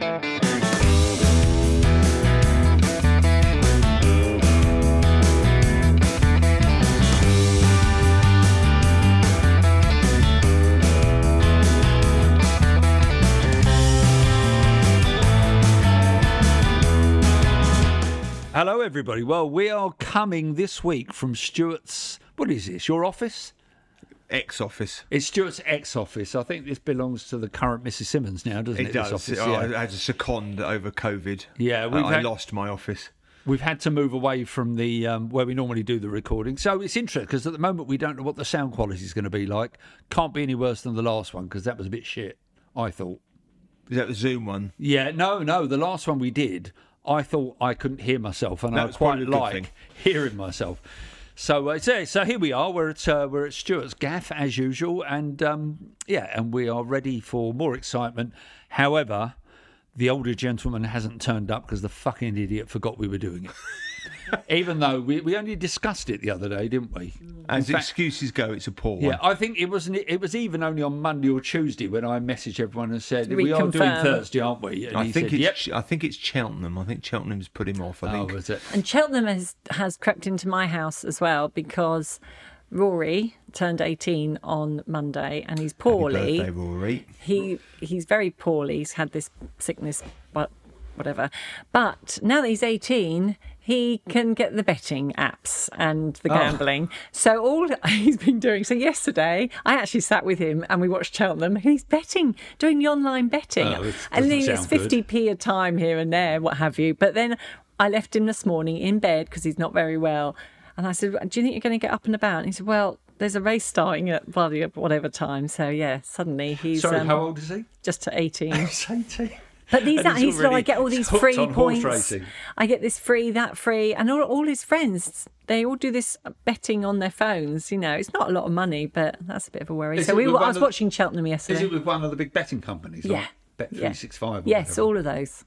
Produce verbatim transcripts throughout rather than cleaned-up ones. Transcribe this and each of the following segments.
Hello, everybody. Well, we are coming this week from Stuart's, what is this, your office? Ex-office. It's Stuart's ex-office. I think this belongs to the current Missus Simmons now, doesn't it? It does. This office, oh, yeah. I had to second over COVID. Yeah, we've I, had, I lost my office. We've had to move away from the um, where we normally do the recording. So it's interesting because at the moment we don't know what the sound quality is going to be like. Can't be any worse than the last one because that was a bit shit, I thought. Is that the Zoom one? Yeah, no, no. The last one we did, I thought I couldn't hear myself, and that I quite like thing. hearing myself. So, uh, so, so here we are. We're at uh, we're at Stuart's gaff as usual, and um, yeah, and we are ready for more excitement. However, the older gentleman hasn't turned up because the fucking idiot forgot we were doing it. Even though we, we only discussed it the other day, didn't we? As In fact- excuses go, it's a poor one. Yeah, I think it was it was even only on Monday or Tuesday when I messaged everyone and said, We we are doing confirm. Thursday, aren't we? And I he think said, it's yep. I think it's Cheltenham. I think Cheltenham's put him off. I Oh, think. was it? And Cheltenham has, has crept into my house as well because Rory turned eighteen on Monday and he's poorly. Happy birthday, Rory. He he's very poorly. He's had this sickness, but whatever. But now that he's eighteen, he can get the betting apps and the Oh. gambling. So all he's been doing. So yesterday, I actually sat with him and we watched Cheltenham. And he's betting, doing the online betting, Oh, this and doesn't then it's sound good. fifty p a time here and there, what have you. But then I left him this morning in bed because he's not very well. And I said, do you think you're going to get up and about? And he said, well, there's a race starting at bloody whatever time. So, yeah, suddenly he's Sorry, um, how old is he? just to eighteen. He's eighteen. But these, And that, he's he's, so I already get all these hooked free on horse points. racing. I get this free, that free. And all, all his friends, they all do this betting on their phones. You know, it's not a lot of money, but that's a bit of a worry. Is so it we with were, I one was of- watching Cheltenham Is yesterday. it with one of the big betting companies? Yeah. Like Bet Yeah. three sixty-five or Yes, whatever? all of those.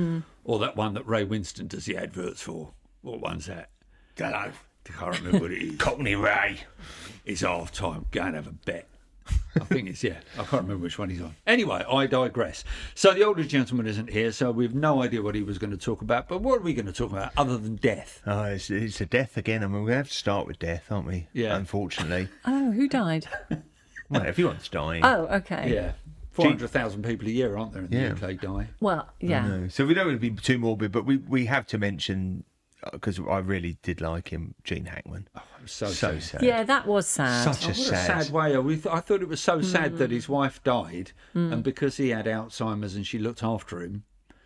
Or that one that Ray Winston does the adverts for. What one's that? Don't know. I can't remember what it is. Cockney Ray. It's half time. Go and have a bet. I think it's, yeah. I can't remember which one he's on. Anyway, I digress. So the older gentleman isn't here, so we've no idea what he was going to talk about. But what are we going to talk about other than death? Oh, it's, it's a death again. I mean, we're going to have to start with death, aren't we? Yeah. Unfortunately. Oh, who died? Well, everyone's dying. Oh, okay. Yeah. four hundred thousand people a year, aren't there, in the Yeah. U K die? Well, yeah. No. So we don't want to be too morbid, but we, we have to mention, because I really did like him, Gene Hackman. Oh, it was so, so sad. sad. Yeah, that was sad. Such Oh, a what sad. a sad way. We th- I thought it was so sad that his wife died, Mm. and because he had Alzheimer's and she looked after him,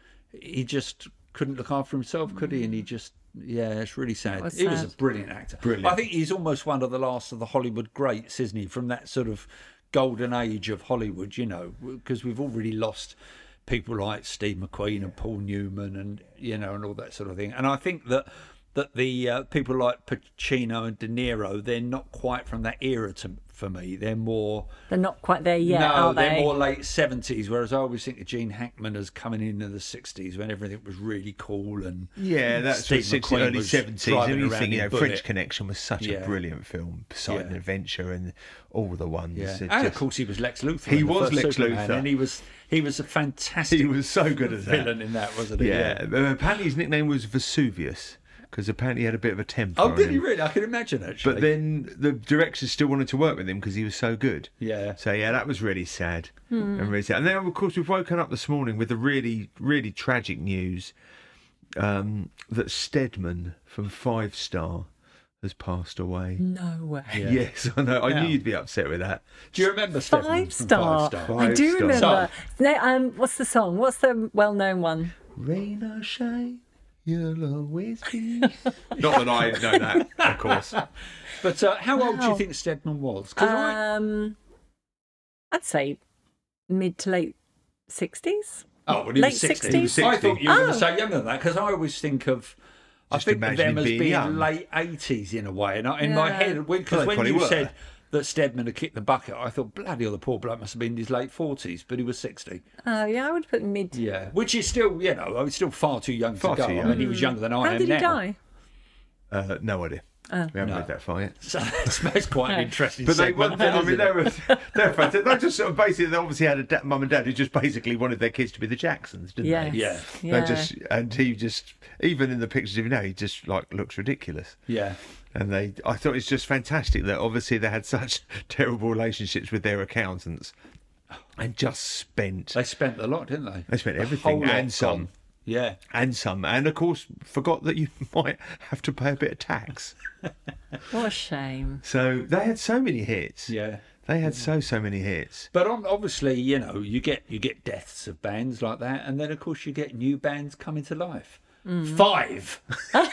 he just couldn't look after himself, could he? And he just, yeah, it's really sad. was he was a sad. brilliant actor. Brilliant. I think he's almost one of the last of the Hollywood greats, isn't he? From that sort of golden age of Hollywood, you know, because we've already lost people like Steve McQueen and Paul Newman, and you know, and all that sort of thing. And I think that. That the uh, people like Pacino and De Niro, they're not quite from that era to, for me. They're more They're not quite there yet, no, are they're they? more late seventies. Whereas I always think of Gene Hackman as coming into the sixties when everything was really cool and Yeah, that's Steve what sixties, McQueen early was seventies. driving And you around think, you in know, Bullet. French Connection was such Yeah. a brilliant film. Poseidon Yeah. Adventure and all the ones. Yeah, It and of just- course he was Lex Luthor. He in the was first Lex Superman, Luthor. and he was he was a fantastic. he was so good as that. villain in that, wasn't he? Yeah, uh, apparently his nickname was Vesuvius because apparently he had a bit of a temper. Oh, on did he him. really? I can imagine actually. But then the directors still wanted to work with him because he was so good. Yeah. So yeah, that was really sad and really sad. And then of course we've woken up this morning with the really, really tragic news um, that Stedman from Five Star has passed away. No way. Yeah. Yes, I know. I Yeah. knew you'd be upset with that. Do you remember Stedman Five from star. Five Star? I Five do star. remember. No, um, what's the song? What's the well-known one? Rain or shine, you'll always be. Not that I know that, of course. But uh, how old do you Wow. think Stedman was? 'Cause I, Um, I'd say mid to late sixties. oh, when he late was sixty. sixties? He was I thought you were going Oh. to say younger than that because I always think of. I Just think of imagine them him as being being young. late eighties in a way, and I, in my Yeah. head, because Well, they when probably you were. said that Stedman had kicked the bucket, I thought bloody hell, the poor bloke must have been in his late forties, but he was sixty. Oh, yeah, I would put mid. Yeah, which is still, you know, I was still far too young Far to go. too I young. mean, he was younger than I How am did now. he die? Uh, no idea. We haven't No. read that far yet. So that's, that's quite an interesting But they, segment. were, I mean, isn't they it? were, they were fantastic. They just sort of basically, they obviously had a da- mum and dad who just basically wanted their kids to be the Jacksons, didn't Yes. they? Yeah. Yeah. They just, and he just, even in the pictures of him now, he just like looks ridiculous. Yeah. And they, I thought it's just fantastic that obviously they had such terrible relationships with their accountants, and just spent, They spent a lot, didn't they? they spent A everything whole lot and some. gone. Yeah. And some, and of course, forgot that you might have to pay a bit of tax. What a shame. So they had so many hits. Yeah. They had so so many hits. But on, obviously, you know, you get you get deaths of bands like that, and then of course you get new bands coming to life. Mm. Five.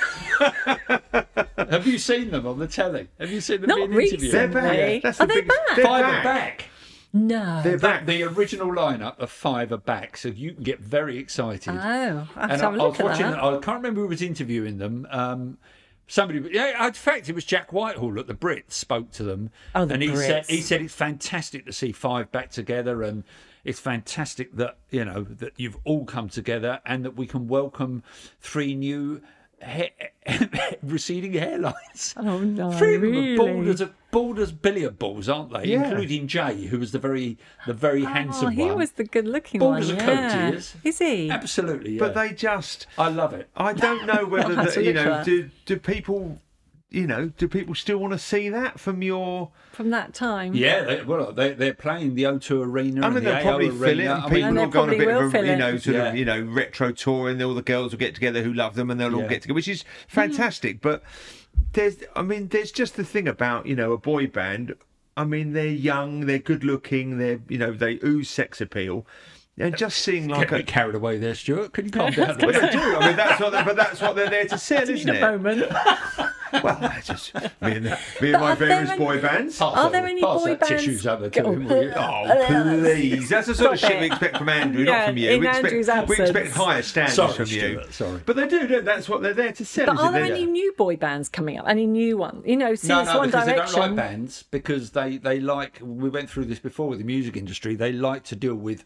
Have you seen them on the telly? Have you seen them Not being interviewed? They're back. Really? That's Are the they biggest. back? They're Five back. are back. No. They're The, back. the original lineup of Five are back, so you can get very excited. Oh, I have and to I, have a I was look at watching. that. I can't remember who was interviewing them. Um, somebody, yeah, in fact, it was Jack Whitehall at the Brits spoke to them, Oh, the and he said Brits. he said it's fantastic to see Five back together, and it's fantastic that you know that you've all come together, and that we can welcome three new ha- receding hairlines. Oh, no, Three of them really? are bald as, a, bald as billiard balls, aren't they? Yeah. Including Jay, who was the very the very Oh, handsome he one. was the good-looking Bald one. as a yeah. coat, he is. Is he? Absolutely, yeah. But they just, I love it. I don't know whether I'll have the, to you look know, for that. do do people, you know, do people still want to see that from your? From that time? Yeah, they, well, they, they're playing the O two Arena. I and mean, the they'll A O probably fill it, Arena. and I people mean, they will go on a probably bit of will a, fill you it. know, sort Yeah. of, you know, retro tour, and all the girls will get together who love them, and they'll all Yeah. get together, which is fantastic. But there's, I mean, there's just the thing about, you know, a boy band. I mean, they're young, they're good looking, they're, you know, they ooze sex appeal. And just seeing like Get a a, bit carried away there, Stuart. Can you calm down? a well, bit? they do. I mean, that's what, they, but that's what they're there to sell, Need isn't a it? moment. Well, that's just me and, me and But my are there various any- boy bands. Pass Are that- there any pass boy that bands- tissues over to Go- him, will you? Oh, please. That's the sort of Stop shit we it. expect from Andrew, Yeah, not from you. in We expect, Andrew's we expect absence. higher standards Sorry, from you. Stuart, sorry. But they do, don't they? That's what they're there to sell. But is are it? there They're- any new boy bands coming up? Any new ones? You know, since No, no, One because Direction. they don't like bands because they, they like. We went through this before with the music industry. They like to deal with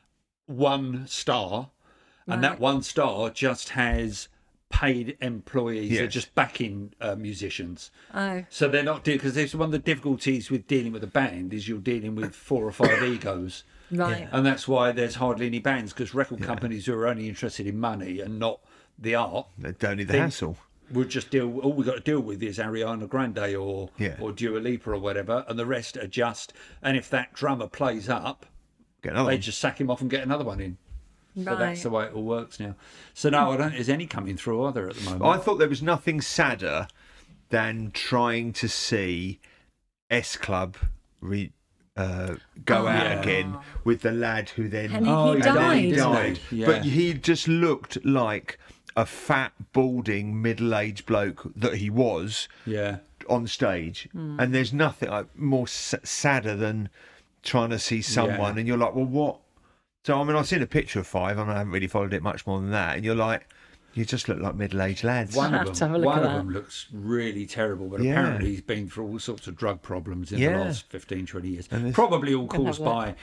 one star, and Right. that one star just has paid employees. They're Yes. just backing uh, musicians. Oh, So they're not dealing because there's one of the difficulties with dealing with a band is you're dealing with four or five egos, right. and that's why there's hardly any bands because record companies who are only interested in money and not the art They don't need the Think- hassle. would just deal. All we got to deal with is Ariana Grande or Yeah. or Dua Lipa or whatever, and the rest are just. And if that drummer plays up, Get another they one. just sack him off and get another one in. So Right. that's the way it all works now. So no, I don't. There's any coming through either at the moment. I thought there was nothing sadder than trying to see S Club re, uh, go Oh, out yeah. again with the lad who then And Oh, he he and then died. he didn't died. he? Yeah. But he just looked like a fat, balding, middle-aged bloke that he was yeah. on stage. And there's nothing like, more s- sadder than trying to see someone Yeah. and you're like, well, what? So, I mean, I've seen a picture of Five. I mean, I haven't really followed it much more than that. And you're like, you just look like middle-aged lads. One I'll of have to them, have a look one at of that. them looks really terrible, but Yeah. apparently he's been through all sorts of drug problems in Yeah. the last fifteen, twenty years. And this- Probably all Can have caused a by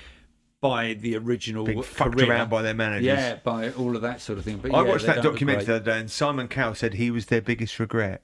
by the original Being fucked career. around by their managers. Yeah, by all of that sort of thing. But I yeah, watched they that don't look documentary the great. other day, and Simon Cowell said he was their biggest regret.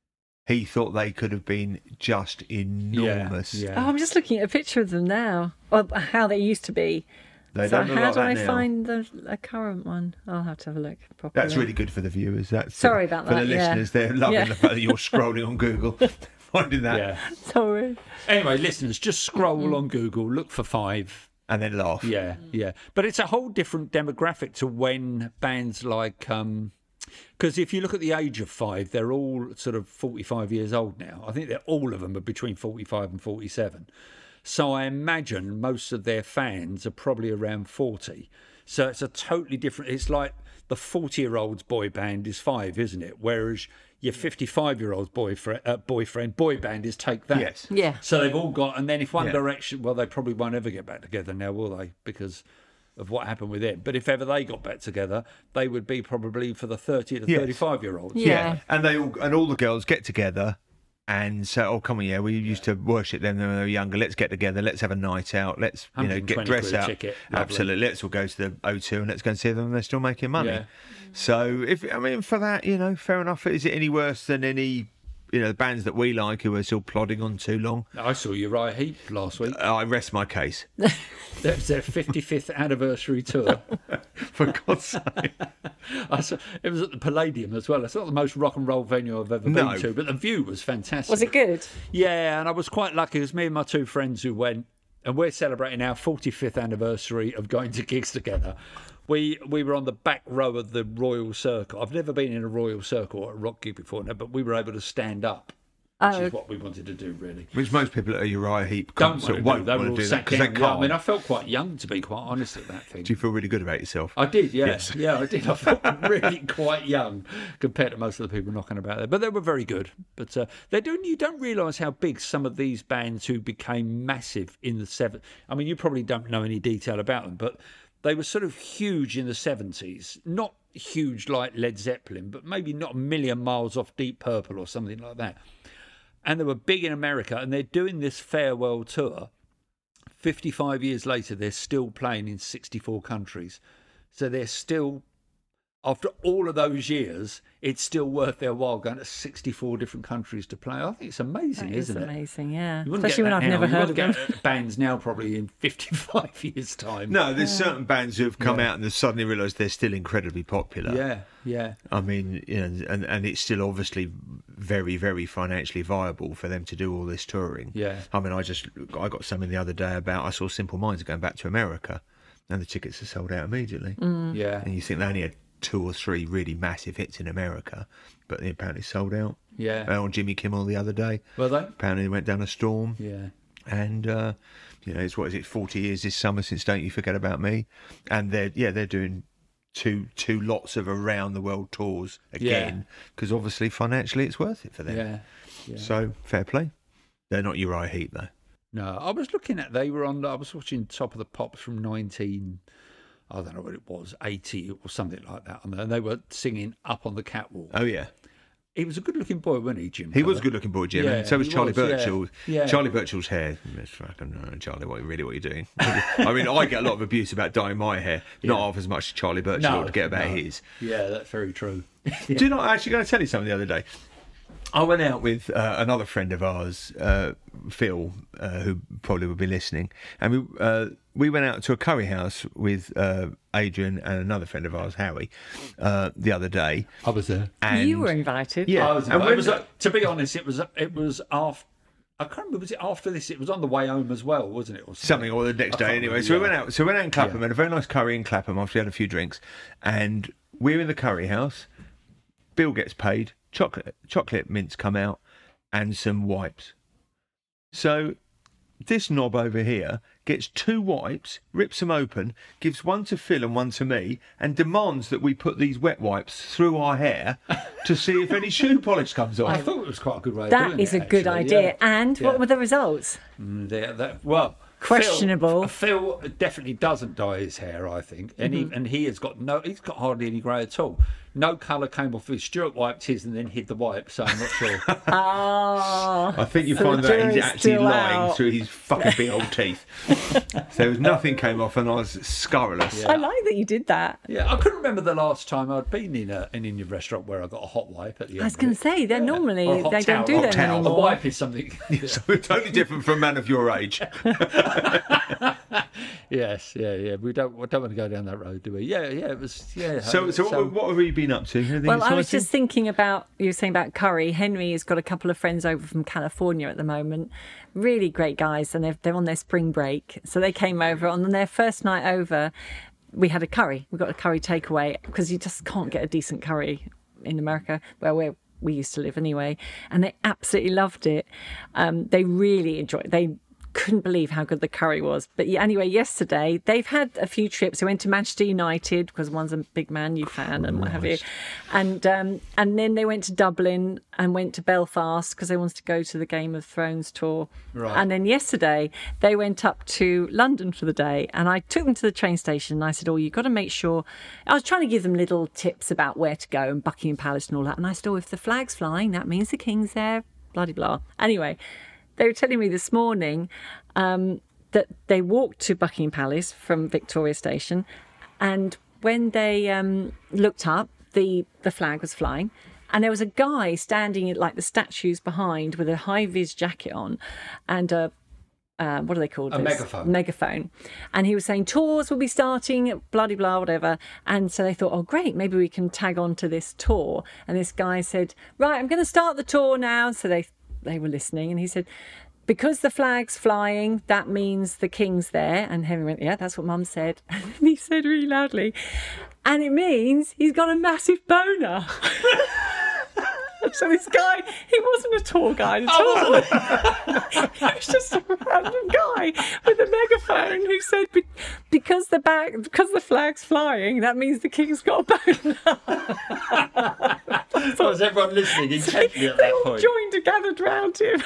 He thought they could have been just enormous. Yeah, Oh, yeah. I'm just looking at a picture of them now. Well, how they used to be. They so don't look how like do that I now. find the a current one? I'll have to have a look properly. That's really good for the viewers. That's Sorry about for that, the yeah. listeners. They're loving Yeah. the fact that you're scrolling on Google, finding that, yeah. Sorry. Anyway, listeners, just scroll on Google, look for Five. and then laugh. Yeah, yeah. But it's a whole different demographic to when bands like. Um, Because if you look at the age of Five, they're all sort of forty-five years old now. I think they're all of them are between forty-five and forty-seven. So I imagine most of their fans are probably around forty. So it's a totally different. It's like the forty-year-old's boy band is Five, isn't it? Whereas your fifty-five-year-old's boyfriend, uh, boyfriend boy band is Take That. Yes. Yeah. So they've all got, and then if One Yeah. Direction, well, they probably won't ever get back together now, will they? Because of what happened with it. But if ever they got back together, they would be probably for the thirty to Yes. thirty-five year olds. Yeah. And they all and all the girls get together and say, "Oh, come on, yeah, we used to worship them when they were younger. Let's get together. Let's have a night out. Let's you know get one hundred twenty dressed quid a out. ticket. Lovely. Absolutely. Let's all go to the O two and let's go and see them. And they're still making money. Yeah. So if I mean for that, you know, fair enough. Is it any worse than any you know, the bands that we like who are still plodding on too long. I saw Uriah Heep last week. I rest my case. That was their fifty-fifth anniversary tour. For God's sake. I saw, it was at the Palladium as well. It's not the most rock and roll venue I've ever No. been to, but the view was fantastic. Was it good? Yeah, and I was quite lucky. It was me and my two friends who went, and we're celebrating our forty-fifth anniversary of going to gigs together. We we were on the back row of the Royal Circle. I've never been in a Royal Circle or a rock gig before now, but we were able to stand up, which Oh. is what we wanted to do, really. Which most people at a Uriah Heep Don't concert want to do. won't They were want all to do that sat because they down. Yeah, can't. I mean, I felt quite young, to be quite honest, at that thing. Do you feel really good about yourself? I did, yeah. Yes. Yeah, I did. I felt really quite young compared to most of the people knocking about there. But they were very good. But uh, they're doing, you don't realise how big some of these bands who became massive in the seventies. I mean, you probably don't know any detail about them, but they were sort of huge in the seventies. Not huge like Led Zeppelin, but maybe not a million miles off Deep Purple or something like that. And they were big in America, and they're doing this farewell tour. fifty-five years later, they're still playing in sixty-four countries. So they're still, after all of those years, it's still worth their while going to sixty-four different countries to play. I think it's amazing, That is isn't it? amazing, yeah. You wouldn't Especially get when that I've now. never You heard of them. wouldn't get bands now probably in fifty-five years' time. No, there's certain bands who have come out and they've suddenly realised they're still incredibly popular. Yeah, yeah. I mean, you know, and, and it's still obviously very, very financially viable for them to do all this touring. Yeah. I mean, I just, I got something the other day about, I saw Simple Minds going back to America and the tickets are sold out immediately. Yeah, And you think they only had two or three really massive hits in America, but they apparently sold out. yeah. Uh, on Jimmy Kimmel the other day, Were they? apparently they went down a storm. Yeah. And uh, you know, it's what is it, forty years this summer since Don't You Forget About Me, and they're yeah they're doing two two lots of around the world tours again because obviously financially it's worth it for them. Yeah. yeah. So fair play. They're not Uriah Heep though. No, I was looking at, they were on, I was watching Top of the Pops from nineteen, I don't know what it was, eighty or something like that. And they were singing Up on the Catwalk. Oh yeah, He was a good looking boy, wasn't he, Jim? he was a Colour? good looking boy, Jim. Yeah, and so was he Charlie was, yeah. Birchall. Yeah. Charlie Birchall's hair. It's fucking, uh, Charlie, what really what are you doing? I mean, I get a lot of abuse about dyeing my hair, not Yeah. half as much as Charlie Birchall No, to get about no. his. Yeah, that's very true. Do you know, I'm actually going to tell you something the other day. I went out with uh, another friend of ours, uh, Phil, uh, who probably would be listening, and we uh, we went out to a curry house with uh, Adrian and another friend of ours, Howie, uh, the other day. I was there. And You were invited. yeah, I was, and it when- was uh, to be honest, it was it was after. I can't remember. Was it after this? It was on the way home as well, wasn't it? Or something or the next I day can't anyway. remember, So we yeah. went out. So we went out in Clapham, Yeah. had a very nice curry in Clapham after we had a few drinks, and we're in the curry house. Bill gets paid. Chocolate chocolate mints come out, and some wipes. So this knob over here gets two wipes, rips them open, gives one to Phil and one to me, and demands that we put these wet wipes through our hair to see if any shoe polish comes I off. thought it was quite a good way of That doing is it, a good actually, idea. yeah. And Yeah. what were the results? Mm, they- that- well, Questionable. Phil, Phil definitely doesn't dye his hair, I think, and Mm-hmm. he and he has got no. He's got hardly any grey at all. No colour came off his. Stuart wiped his and then hid the wipe, so I'm not sure. Oh, I think you So find the that he's jury's actually still lying out. through his fucking big old teeth. So there was nothing came off, and I was scurrilous. I like that you did that. Yeah, I couldn't remember the last time I'd been in a, an Indian restaurant where I got a hot wipe at the end. I was of going it. to say, they're Yeah. normally, Or a hot they don't do towel. them Hot towel. A anymore. wipe is something. So it's totally different from a man of your age. Yes, yeah, yeah. We don't we don't want to go down that road, do we? Yeah, yeah. It was yeah. So, so, what, what have you been up to? Anything Well, I was exciting? just thinking about, you were saying about curry. Henry has got a couple of friends over from California at the moment. Really great guys, and they're, they're on their spring break. So they came over. On their first night over, we had a curry. We got a curry takeaway because you just can't get a decent curry in America, where we're we used to live anyway, and they absolutely loved it. Um, they really enjoyed it. They couldn't believe how good the curry was. But yeah, anyway, yesterday they've had a few trips. They went to Manchester United because one's a big Man U fan and what have you, and um, and then they went to Dublin and went to Belfast because they wanted to go to the Game of Thrones tour. Right. And then yesterday they went up to London for the day, and I took them to the train station and I said, "Oh, you've got to make sure." I was trying to give them little tips about where to go and Buckingham Palace and all that. And I said, "Oh, if the flag's flying, that means the King's there." Bloody blah. Anyway. They were telling me this morning um, that they walked to Buckingham Palace from Victoria Station, and when they um, looked up, the, the flag was flying, And there was a guy standing at like the statues behind with a high-vis jacket on and a Uh, what are they called? A Those- megaphone. Megaphone. And he was saying tours will be starting, bloody blah, whatever. And so they thought, oh, great, maybe we can tag on to this tour. And this guy said, right, I'm going to start the tour now. So they they were listening. And he said, because the flag's flying, that means the king's there. And Henry went, yeah, that's what Mum said. And he said really loudly, and it means he's got a massive boner. So this guy, he wasn't a tour guide at all. He was just a random guy with a megaphone who said, "Be- because the back, because the flag's flying, that means the king's got a boner." So was everyone listening intently at They that all point? joined and gathered round him.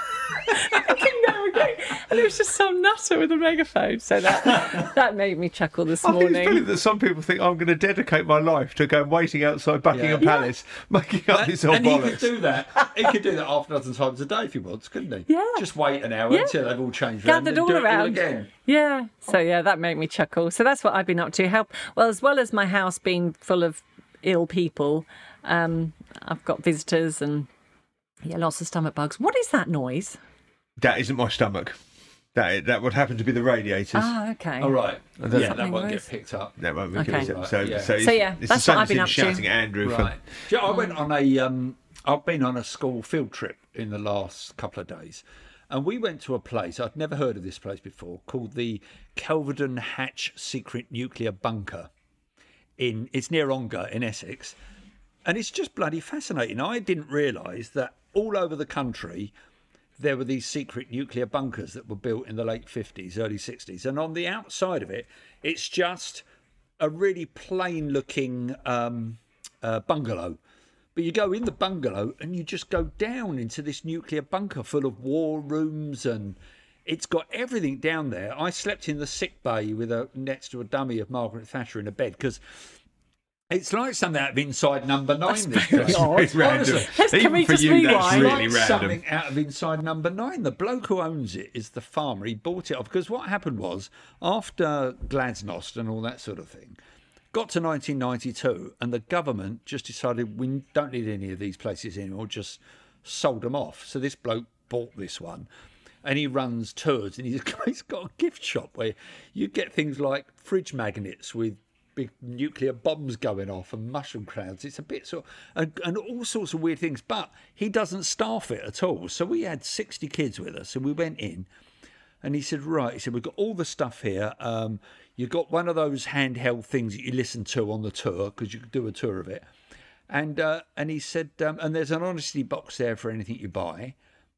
Thinking they were great. And it was just some nutter with a megaphone. So that that made me chuckle this I think it's morning. brilliant that some people think I'm going to dedicate my life to going waiting outside Buckingham Yeah. Palace, making up And, this old and he bollocks. could do that. He could do that half a dozen times a day if he wants, couldn't he? Yeah. Just wait an hour Yeah. until they've all changed round Gathered and all do it all around. again. Yeah. So yeah, that made me chuckle. So that's what I've been up to. Help. Well, as well as my house being full of ill people, um, I've got visitors and yeah, lots of stomach bugs. What is that noise? That isn't my stomach. That that would happen to be the radiators. Ah, okay. All right. don't Yeah, know. that won't Noise. get picked up. That won't make Okay. any sense. So, Yeah. so, it's, So, yeah, it's that's the what same I've as been him up to. shouting at Andrew. For, Right. Do you know, I went on a. Um, I've been on a school field trip in the last couple of days, and we went to a place I'd never heard of this place before called the Kelvedon Hatch Secret Nuclear Bunker. In it's near Ongar in Essex, and it's just bloody fascinating. I didn't realise that all over the country there were these secret nuclear bunkers that were built in the late fifties, early sixties. And on the outside of it, it's just a really plain looking um, uh, bungalow. But you go in the bungalow and you just go down into this nuclear bunker full of war rooms, and it's got everything down there. I slept in the sick bay with a next to a dummy of Margaret Thatcher in a bed because it's like something out of Inside Number Nine. This place. It's random. Honestly. Let's- can Even we for just you, that's rewind? really like random. something out of Inside Number Nine. The bloke who owns it is the farmer. He bought it off because what happened was after Glasnost and all that sort of thing, got to nineteen ninety-two, and the government just decided we don't need any of these places anymore. Just sold them off. So this bloke bought this one, and he runs tours, and he's he's got a gift shop where you get things like fridge magnets with big nuclear bombs going off and mushroom clouds. It's a bit sort of, and, and all sorts of weird things, but he doesn't staff it at all. So we had sixty kids with us, and we went in, and he said, right, he said, we've got all the stuff here. Um, you've got one of those handheld things that you listen to on the tour, because you could do a tour of it. And uh, and he said, um, and there's an honesty box there for anything you buy.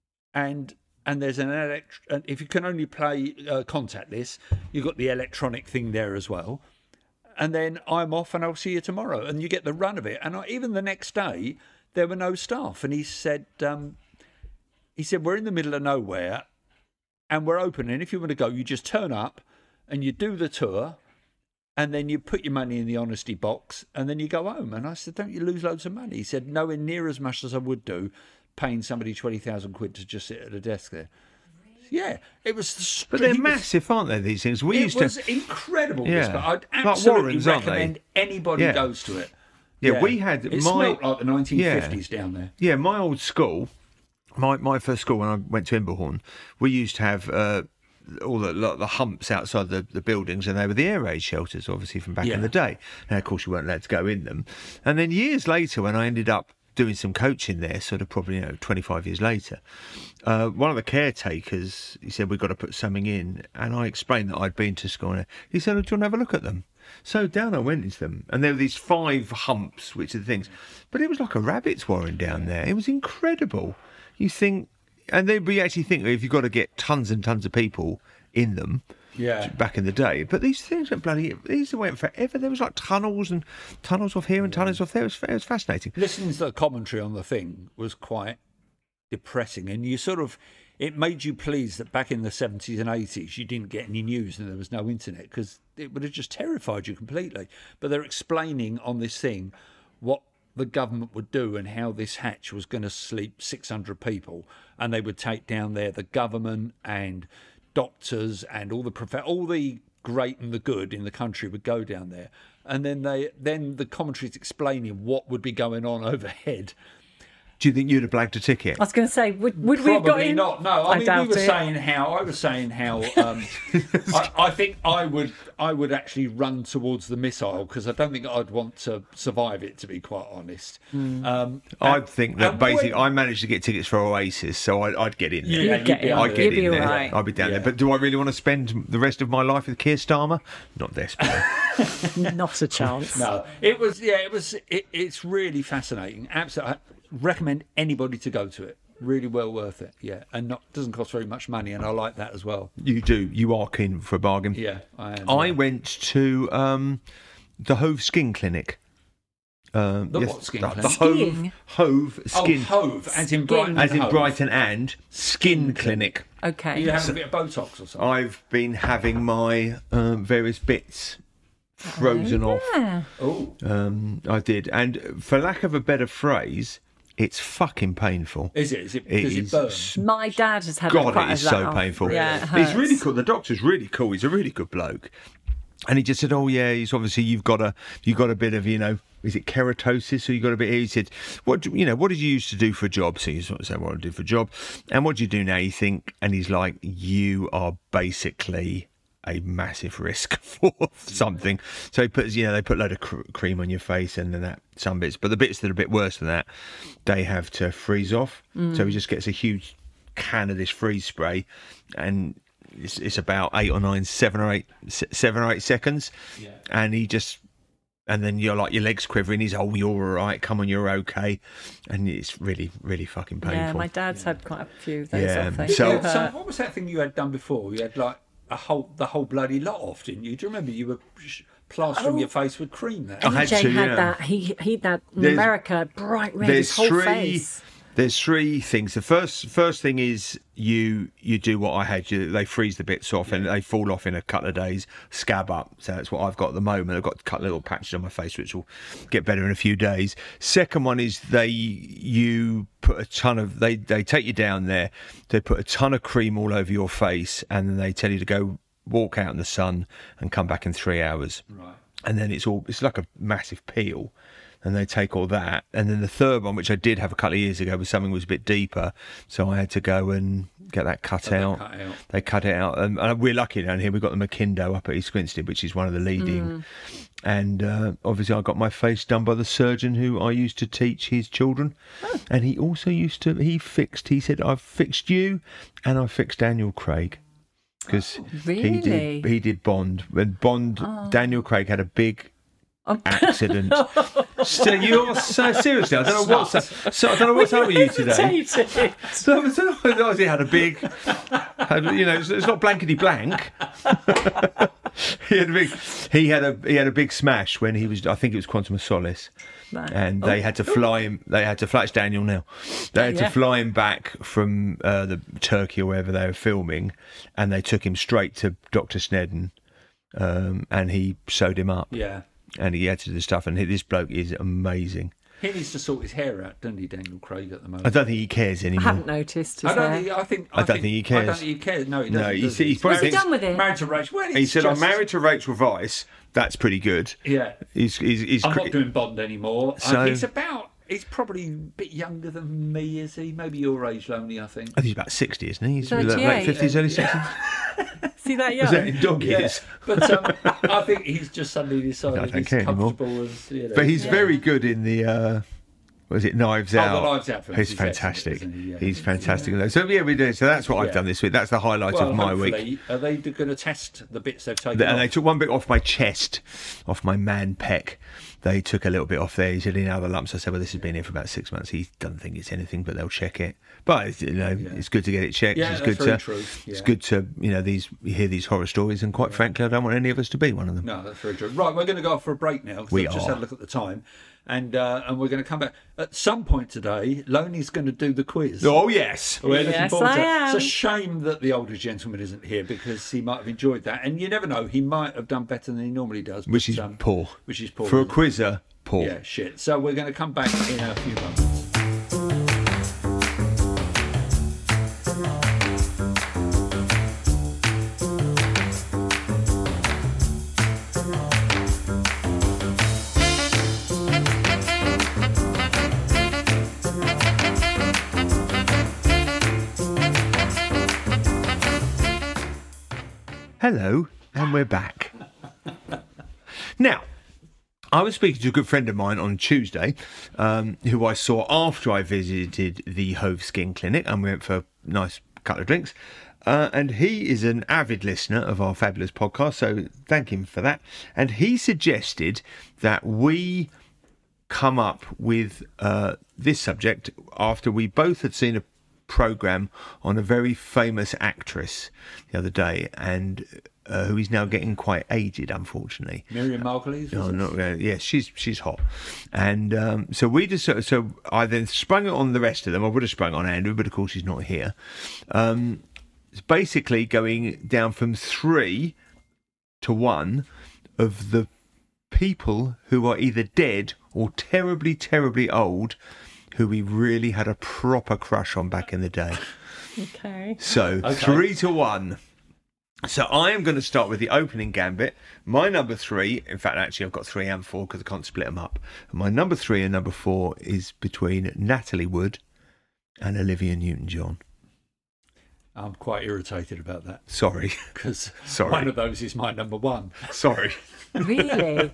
And and there's an elect- and if you can only play uh, contactless, you've got the electronic thing there as well. And then I'm off and I'll see you tomorrow. And you get the run of it. And I, even the next day, there were no staff. And he said, um, he said, we're in the middle of nowhere and we're open. And if you want to go, you just turn up and you do the tour. And then you put your money in the honesty box and then you go home. And I said, don't you lose loads of money? He said, nowhere near as much as I would do paying somebody twenty thousand quid to just sit at a desk there. Yeah, it was. The But they're he was- massive, aren't they, these things? We It used was to. incredible. Yeah. This, but I'd Like absolutely Warren's, aren't they? recommend anybody Yeah. goes to it. Yeah, we had It my- smelt like the nineteen fifties down there. Yeah, my old school, my, my first school when I went to Imblehorn, we used to have uh, all the like, the humps outside the, the buildings, and they were the air raid shelters, obviously, from back Yeah. in the day. And of course, you weren't allowed to go in them. And then years later, when I ended up doing some coaching there, sort of probably, you know, twenty-five years later, uh, one of the caretakers, he said, we've got to put something in. And I explained that I'd been to school. And he said, oh, do you want to have a look at them? So down I went into them, and there were these five humps, which are the things. But it was like a rabbit's warren down there. It was incredible. You think, and then we actually think if you've got to get tons and tons of people in them, Yeah. back in the day. But these things went bloody, these went forever. There was like tunnels and tunnels off here and tunnels off there. It was, it was fascinating. Listening to the commentary on the thing was quite depressing, and you sort of, it made you pleased that back in the seventies and eighties you didn't get any news and there was no internet, because it would have just terrified you completely. But they're explaining on this thing what the government would do and how this hatch was going to sleep six hundred people, and they would take down there the government and doctors and all the prof- all the great and the good in the country would go down there. and then they then the commentary's explaining what would be going on overhead. Do you think you'd have blagged a ticket? I was going to say, would, would we have got Probably in? not. No, I, I mean we doubt were it. saying how I was saying how um, I, I think I would I would actually run towards the missile because I don't think I'd want to survive it, to be quite honest. Hmm. Um, I think that and basically when- I managed to get tickets for Oasis, so I'd, I'd get in there. Yeah, You'd get you'd be in. able I'd to. get You'd in be there. all right. I'd be down Yeah. there. But do I really want to spend the rest of my life with Keir Starmer? Not desperately. Not a chance. No, it was. Yeah, it was. It, it's really fascinating. Absolutely, I recommend anybody to go to it. Really well worth it. Yeah, and not doesn't cost very much money, and I like that as well. You do. You are keen for a bargain. Yeah, I am. I yeah. went to um, the Hove Skin Clinic. Um, The what skin the, clinic? The Hove, Skiing? Hove Skin. Oh, Hove, as in Brighton. as in Hove. Brighton and Skin Clinic. Okay. Are you having a bit of Botox or something? I've been having my um, various bits frozen off. Yeah. Oh, Um, I did, and for lack of a better phrase, it's fucking painful. is it? Is it? It does is it burn? My dad has had God, quite it is a so lot. painful. Yeah, it He's really hurts. cool. The doctor's really cool. He's a really good bloke. And he just said, "Oh yeah, he's obviously you've got a you got a bit of you know is it keratosis? So you got a bit." He said, "What do- you know? What did you used to do for a job?" So he's sort of saying, "What I do for a job?" And what do you do now? You think? And he's like, "You are basically a massive risk for something." So he puts, you know, they put a load of cr- cream on your face and then that some bits, but the bits that are a bit worse than that, they have to freeze off. So he just gets a huge can of this freeze spray, and it's, it's about eight or nine, seven or eight, se- seven or eight seconds, Yeah. and he just. And then you're like, your legs quivering. He's, oh, you're all right. Come on, you're okay. And it's really, really fucking painful. Yeah, my dad's had quite a few of those Yeah, sort of things. so- It So hurt. what was that thing you had done before? You had like a whole the whole bloody lot off, didn't you? Do you remember you were sh- plastering Oh. your face with cream there? I had Jay to, had yeah. that. He he'd that in There's- America, bright red, There's his whole three. face. There's three things. The first first thing is you you do what I had. You, they freeze the bits off and they fall off in a couple of days, scab up. So that's what I've got at the moment. I've got a couple of little patches on my face which will get better in a few days. Second one is they you put a ton of they they take you down there. They put a ton of cream all over your face and then they tell you to go walk out in the sun and come back in three hours. Right. And then it's all it's like a massive peel, and they take all that. And then the third one, which I did have a couple of years ago, was something was a bit deeper, so I had to go and get that cut that out. cut out. They cut it out, and, and we're lucky down here. We've got the Makindo up at East Grinstead, which is one of the leading. And uh, obviously, I got my face done by the surgeon who I used to teach his children, and he also used to. He fixed. He said, "I've fixed you, and I fixed Daniel Craig." Because he Really? did he did Bond when Bond Daniel Craig had a big accident. So you're so seriously, I don't know what's up. So I don't know what's up with you today. Hesitated. So, so he had a big, had, you know, it's, it's not blankety blank. he had a big, he had a he had a big smash when he was. I think it was Quantum of Solace. Right. And they had to fly him. They had to fly. It's Daniel now. They had Yeah. to fly him back from uh, the Turkey or wherever they were filming, and they took him straight to Doctor Snedden, um, and he sewed him up, Yeah. and he had to do the stuff. And he, this bloke is amazing. He needs to sort his hair out, doesn't he, Daniel Craig, at the moment? I don't think he cares I anymore. haven't noticed. His I don't hair. think. I think. I don't think he I cares. don't think he cares. No, he doesn't. No, he's- does he? he's probably What's he thinks- done with it? Married to Rachel. Well, He it's said, "I'm just- married to Rachel Weisz. That's pretty good." Yeah. He's he's, he's I'm cre- not doing Bond anymore. Uh, So- he's about. He's probably a bit younger than me, is he? Maybe your age, Lonely, I think. I think he's about sixty, isn't he? He's late thirty-eight. fifties, early sixties. See that Was that young? in dog Yeah. years? But um, I think he's just suddenly decided I don't he's care anymore. comfortable as. You know, But he's yeah. very good in the. Uh, what is it Knives Oh, Out? the Knives Out films. He's He's fantastic. excellent, isn't he? Yeah. He's fantastic. in those. So yeah, we do. So that's what I've Yeah. done this week. That's the highlight Well, of my week. hopefully, are they going to test the bits they've taken And off? they took one bit off my chest, off my man pec. They took a little bit off there. He said, "In other lumps." I said, "Well, this has been here for about six months. He doesn't think it's anything, but they'll check it." But it's, you know, Yeah. it's good to get it checked. Yeah, it's that's good very to. true. It's Yeah. good to you know these you hear these horror stories, and quite frankly, I don't want any of us to be one of them. No, that's very true. Right, we're going to go off for a break now. 'Cause We I've just are. had a look at the time, and uh, and we're going to come back at some point today. Loney's going to do the quiz. Oh yes. We're looking Yes, forward to I it. am. It's a shame that the older gentleman isn't here because he might have enjoyed that, and you never know, he might have done better than he normally does. Which but, is um, poor. Which is poor. For a isn't it? quizzer, poor. Yeah, shit. So we're going to come back in a few moments. Hello, and we're back. Now, I was speaking to a good friend of mine on Tuesday, um, who I saw after I visited the Hove Skin Clinic, and we went for a nice couple of drinks. Uh, and he is an avid listener of our fabulous podcast, so thank him for that. And he suggested that we come up with uh, this subject after we both had seen a programme on a very famous actress the other day, and uh, who is now getting quite aged, unfortunately. Miriam Margolyes? No, not really. Yes, she's she's hot, and um, so we just so, so I then sprung it on the rest of them. I would have sprung on Andrew, but of course he's not here. Um, it's basically going down from three to one of the people who are either dead or terribly, terribly old, who we really had a proper crush on back in the day. Okay. So Okay. three to one. So I am going to start with the opening gambit. My number three, in fact, actually, I've got three and four because I can't split them up. My number three and number four is between Natalie Wood and Olivia Newton-John. I'm quite irritated about that Sorry, because Sorry. one of those is my number one. sorry, Really?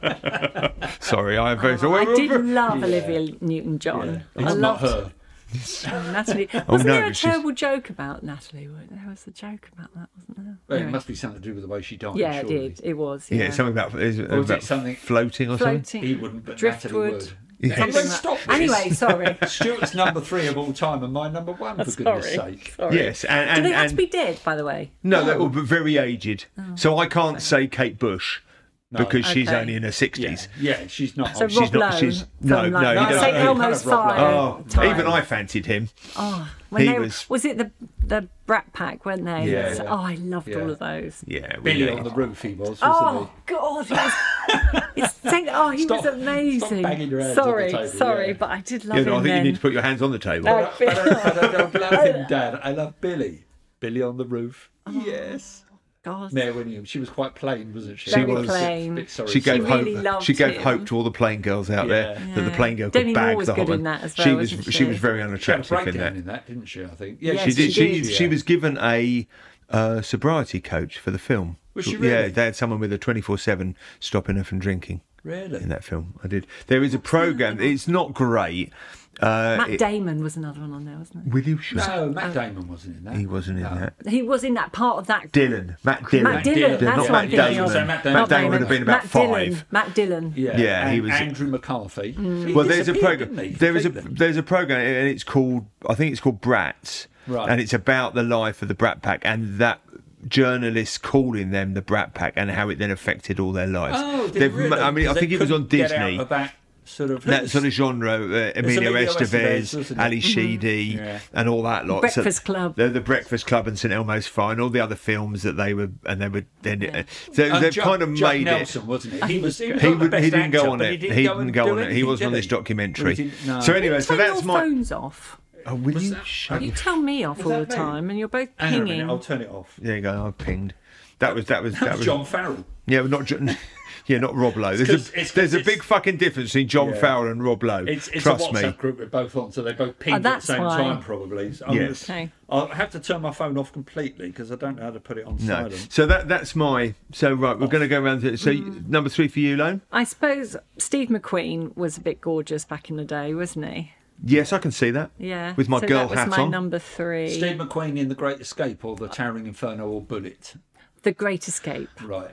sorry. I am very Oh, sorry. I did love Yeah. Olivia Newton-John. I It's not loved her. Oh, Natalie. Oh, Wasn't no, there a but she's- terrible joke about Natalie Wood? There was a joke about that, wasn't there? Well, it Anyway. must be something to do with the way she died. Yeah, it surely. did. It was. Yeah, Yeah, something about, is it Or was it about something- floating or something. floating. He wouldn't, but Driftwood. Natalie would. Yeah. Anyway, Something like- stop this. Anyway, sorry. Stuart's number three of all time and my number one, for goodness sorry. sake. Sorry. Yes, and, Do and, they have and to be dead, by the way? no, they're all very aged. So I can't say Kate Bush No. because she's Okay. only in her Yeah, sixties. yeah, she's not. So old. she's Rob not- Lowe she's- from no, like, no, he like doesn't- Saint no, he Elmo's kind of Rob Lowe. Fire. Oh, time. even I fancied him. Oh, when He they, was- was it the the Brat Pack, weren't they? Yeah, So- yeah. Oh, I loved Yeah. all of those. Yeah, Billy we- on the roof, he was, wasn't Oh God! It was, it's Saint, oh, he Stop- was amazing. stop banging your heads on the sorry, table, sorry, yeah. but I did love Yeah, him no, I think then. you need to put your hands on the table. No. he? But, I, but I don't love him, Dad. I love Billy. Billy on the roof. Yes. God. Mary Williams. She was quite plain, wasn't she? Very I was a plain. bit sorry She for gave her. She really hope. loved She gave him. hope to all the plain girls out there Yeah. that the Yeah. plain girl Demi could Moore bag was the good whole. in that as she well, was. wasn't She she? was very She had a unattractive in breakdown that. in that, didn't she? I think. Yeah, Yes, She did. she She did. she Yeah. was given a uh, sobriety coach for the film. Was she Yeah, really? they had someone with a twenty-four seven stopping her from drinking Really? in that film. I did. There is a program. It's not great. Uh, Matt it- Damon was another one on there, wasn't will you shut? No, Matt Damon wasn't in that. He wasn't in No. that. he? He was in that part of that. Dylan, Matt Dillon. Matt Dillon. Dillon, That's not what Matt I'm thinking Damon. of. So Matt Not Damon Matt Damon would have been about Matt five. Dillon. Matt Dillon. Yeah, Yeah, and he was- Andrew McCarthy. Mm. He Well, there's a disappeared, program. didn't he, There is a completely? there's a program, and it's called. I think it's called Brats, Right. and it's about the life of the Brat Pack and that journalists calling them the Brat Pack and how it then affected all their lives. Oh, did They've- it really? I mean, I 'Cause think they it was on couldn't get out Disney. of that sort of That sort of genre, uh, Emilio Emilio Estevez, Estevez, wasn't it? Ali Sheedy, Yeah. and all that lot. Breakfast Club. The, the Breakfast Club and Saint Elmo's Fire, and all the other films that they were, and they were then. Yeah. Uh, so And they've Judd- kind of Judd made Nelson, wasn't he? He was. He, was it. He, not the would, he best didn't go actor, on but it. He didn't He go, didn't and go do on it. He anything, wasn't on did this he? documentary. He didn't- no. So anyway, so Turn that's your my. phones off. Oh, will Was you that- shut You your tell me off Was all that the me? time, and you're both Hang on a pinging. minute, I'll turn it off. There you go. I pinged. That was that was that That's was John Farrell. Yeah, but not John. Yeah, not Rob Lowe. There's 'cause- a it's 'cause there's a it's- big fucking difference between John Yeah. Farrell and Rob Lowe. It's, it's Trust a me. WhatsApp group we're both on, so they both ping Oh, at the that's same why. time, probably. So I'm Yes. gonna- Okay. I'll have to turn my phone off completely because I don't know how to put it on No. silent. So that that's my. So right, we're going to go around to. So Mm. number three for you, Lone. I suppose Steve McQueen was a bit gorgeous back in the day, wasn't he? Yes, I can see that. Yeah. With my so girl that was hat my on. number three. Steve McQueen in The Great Escape or The Towering Inferno or Bullet. The Great Escape. Right.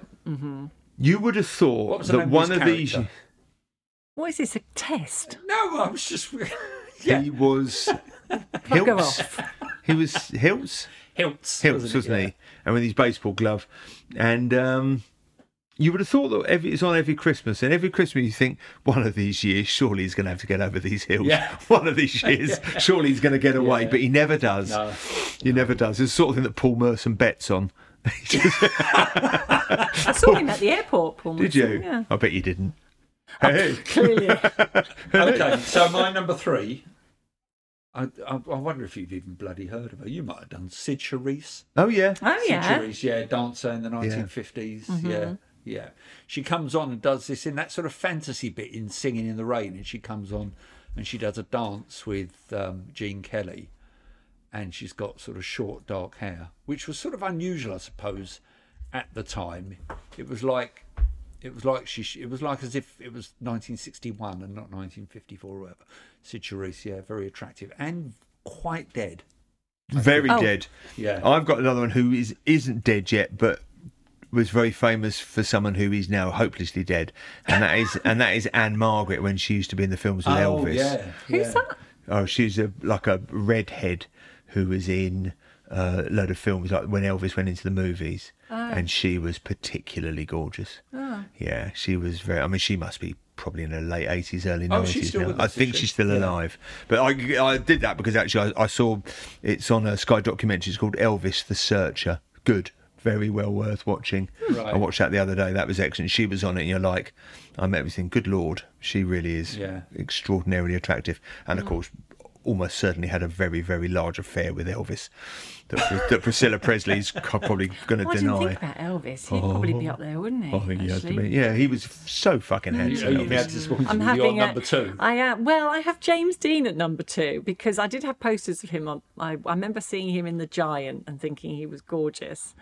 You would have What thought was the that name of one his of these. character? What is this, a test? No, I was just. yeah. He was. Bugger Hilts. off. He was Hilts. Hilts. Hilts, wasn't, wasn't it? he? And with his baseball glove, and um, you would have thought that every, it's on every Christmas, and every Christmas you think one of these years surely he's going to have to get over these hills. Yeah. One of these years surely he's going to get away, Yeah. but he never does. No. He never does. It's the sort of thing that Paul Merson bets on. I saw him at the airport, Paul. Did Merson, you? Yeah. I bet you didn't. Hey. Clearly. Okay, so my number three. I, I, I wonder if you've even bloody heard of her. You might have done Sid Charisse. Oh yeah. Oh, Sid yeah. Charisse, yeah, dancer in the nineteen fifties. Yeah, yeah. She comes on and does this in that sort of fantasy bit in Singing in the Rain, and she comes on and she does a dance with um, Gene Kelly, and she's got sort of short dark hair, which was sort of unusual, I suppose, at the time, it was like it was like she it was like as if it was nineteen sixty-one and not nineteen fifty-four or whatever. Sid Charisse, yeah, very attractive and quite dead. Very Oh. dead. Yeah. I've got another one who is isn't dead yet, but was very famous for someone who is now hopelessly dead, and that is and that is Anne Margaret when she used to be in the films with Oh, Elvis. yeah. Who's yeah. that? Oh, she's a like a redhead who was in uh, a load of films like when Elvis went into the movies, and she was particularly gorgeous. Oh. Yeah, she was very. I mean, she must be probably in her late eighties, early Oh, she's nineties still now. with I us, is think she? she's still Yeah. alive. But I, I did that because actually I, I saw it's on a Sky documentary. It's called Elvis the Searcher. Good. Very well worth watching. Right. I watched that the other day. That was excellent. She was on it, and you're like, I'm everything. Good Lord, she really is Yeah. extraordinarily attractive. And of course, almost certainly had a very, very large affair with Elvis that, that Priscilla Presley's probably going to I didn't deny. think about Elvis. He'd probably be up there, wouldn't he? I think he has to actually? be. Yeah, he was so fucking You, handsome. you Elvis. had this one I'm with having your a- number two. I uh, well, I have James Dean at number two because I did have posters of him on. I, I remember seeing him in The Giant and thinking he was gorgeous,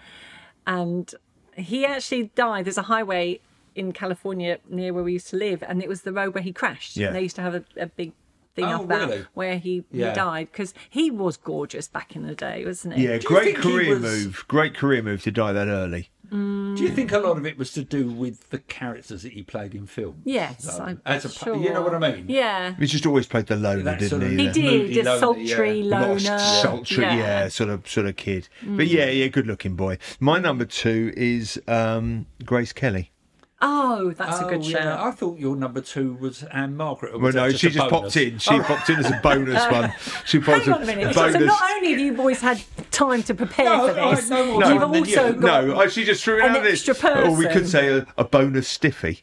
and he actually died. There's a highway in California near where we used to live, and it was the road where he crashed. Yeah. And they used to have a, a big thing Oh, up about really? where he, Yeah. he died because he was gorgeous back in the day, wasn't he? Yeah, Do you great think he career was- move. Great career move to die that early. Do you think a lot of it was to do with the characters that he played in film? Yes, So, I'm as a, sure. You know what I mean? Yeah. He's just always played the loner, That didn't sort of- he? He The did, moody, a lonely, sultry yeah. loner. Lost, sultry, yeah. sort of, sort of kid. But yeah, yeah, good looking boy. My number two is um, Grace Kelly. Oh, that's a good Oh, yeah. shout. I thought your number two was Anne Margaret. or Well, was that no, she a just bonus? popped in. She Oh, popped in as a bonus one. She popped Hang on a minute. So bonus. not only have you boys had time to prepare No, for I- this, no more you've time than also you. got No, oh, she just threw it an out this. extra Or we could person. say a, a bonus stiffy.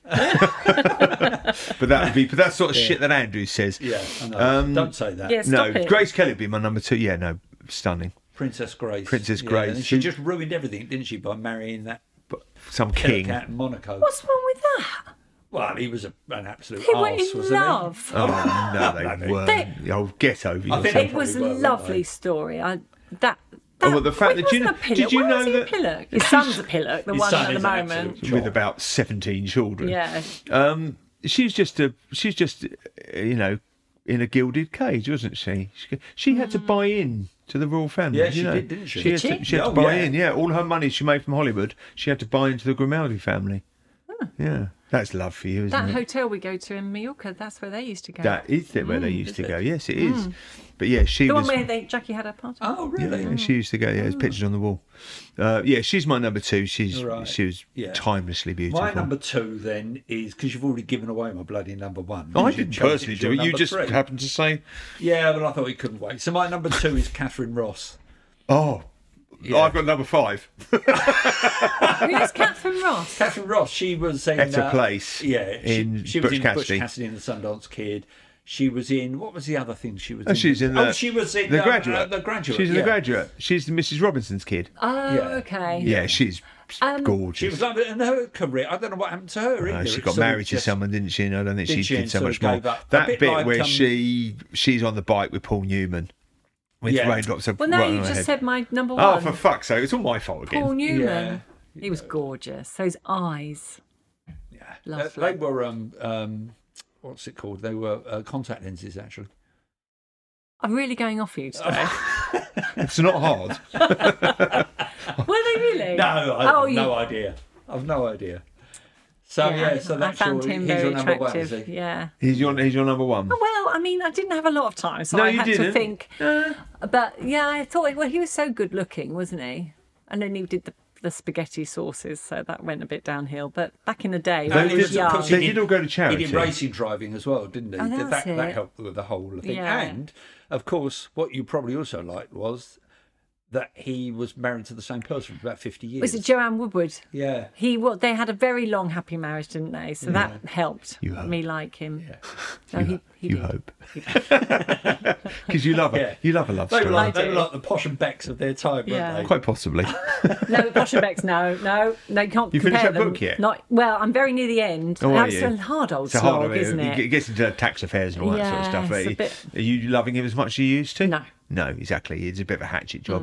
But that would be. But that's sort of shit that Andrew says. Yeah, I know. Um, Don't say that. Yeah, No, stop it. Grace Kelly would be my number two. Yeah, no, stunning. Princess Grace. Princess Yeah, Grace. and she Who- just ruined everything, didn't she, by marrying that Some killer king. cat in Monaco? What's wrong with that? Well, he was a, an absolute They were arse, in wasn't love. Oh no, they No, they- weren't. They- Oh, get over I yourself. think they It was a probably were, weren't lovely they? story. I that. Oh, that well, the fact he that you wasn't know- a pillock. did you Why know was he a that- pillock? His son's a pillock, the His one son at the is an moment. absolute With about seventeen children. Yeah. Um, she's just a. She's just, uh, you know, in a gilded cage, wasn't she? She, she had to buy in to the royal family. Yeah, you she know. did, didn't she? She had, Did to, she? she had to Oh, buy yeah. in. Yeah, all her money she made from Hollywood, she had to buy into the Grimaldi family. Yeah, that's love for you, isn't That it? hotel we go to in Mallorca, that's where they used to go. That is it where they used is to it? go. Yes, it is. But yeah, she the was. one where they, Jackie had her party. Oh, really? Yeah, she used to go. Yeah, there's pictures on the wall. Uh, yeah, she's my number two. She's Right. she was Yeah. timelessly beautiful. My number two then is because you've already given away my bloody number one. Oh, I You didn't chose personally as do your it. You number just three. happened to say, Yeah, but I thought we couldn't wait. So my number two is Catherine Ross. "Oh, Yeah. I've got number five." Who's Catherine Ross? Catherine Ross. She was in At a uh, Place Yeah, she, in she was Butch in Cassidy. Butch Cassidy and the Sundance Kid. She was in what was the other thing she was Oh, in? she's in Oh, the- she was in The uh, Graduate. uh, the Graduate. She's in yeah. The Graduate. She's the Missus Robinson's kid. Oh, Yeah. okay. Yeah, she's Um, gorgeous. She was like, in her career. I don't know what happened to her. Uh, either. she It got sort of married to just- someone, didn't she? And I don't think Did she she? did And so sort much of more. gave up. A That bit bit like, where um, she she's on the bike with Paul Newman, with Yeah. raindrops of Well, no, right you on her just head. said my number Oh, one. for fuck's sake! It's all my fault again. Paul Newman. Yeah. He was gorgeous. Those eyes. Yeah. Lovely. Uh, they were um um what's it called? They were uh, contact lenses actually. I'm really going off you today. It's not hard. Were they really? No, I Oh, have you- no idea. I've no idea. So yeah, so I that's found your, him he's very your number one, is attractive. he? Yeah. He's your he's your number one. Well, I mean, I didn't have a lot of time, so No, I you had to didn't. think. But yeah, I thought, well, he was so good looking, wasn't he? And then he did the, the spaghetti sauces, so that went a bit downhill. But back in the day, No, when They he was did- of young, course, They he did all go to charity. He did racing driving as well, didn't he? Oh, that's that that it. helped with the whole thing. Yeah. And of course, what you probably also liked was that he was married to the same person for about fifty years. was it Joanne Woodward? Yeah. He what they had a very long happy marriage, didn't they? So that helped You hope. me like him. Yeah. No, he, he you did. hope, because you love a Yeah. you love a love They were story. like I they were do. like the posh and Becks of their time, Yeah. weren't they? Quite possibly. No, Bosch and Becks, no, no, no, you can't You finished compare that them. book yet? Not well. I'm very near the end. Oh, are That's you? a hard old It's a slog, hard one. isn't It it? gets into tax affairs and all that sort of Yeah, stuff. it's Are a you, bit- are you loving him as much as you used to? No, No, exactly. It's a bit of a hatchet job.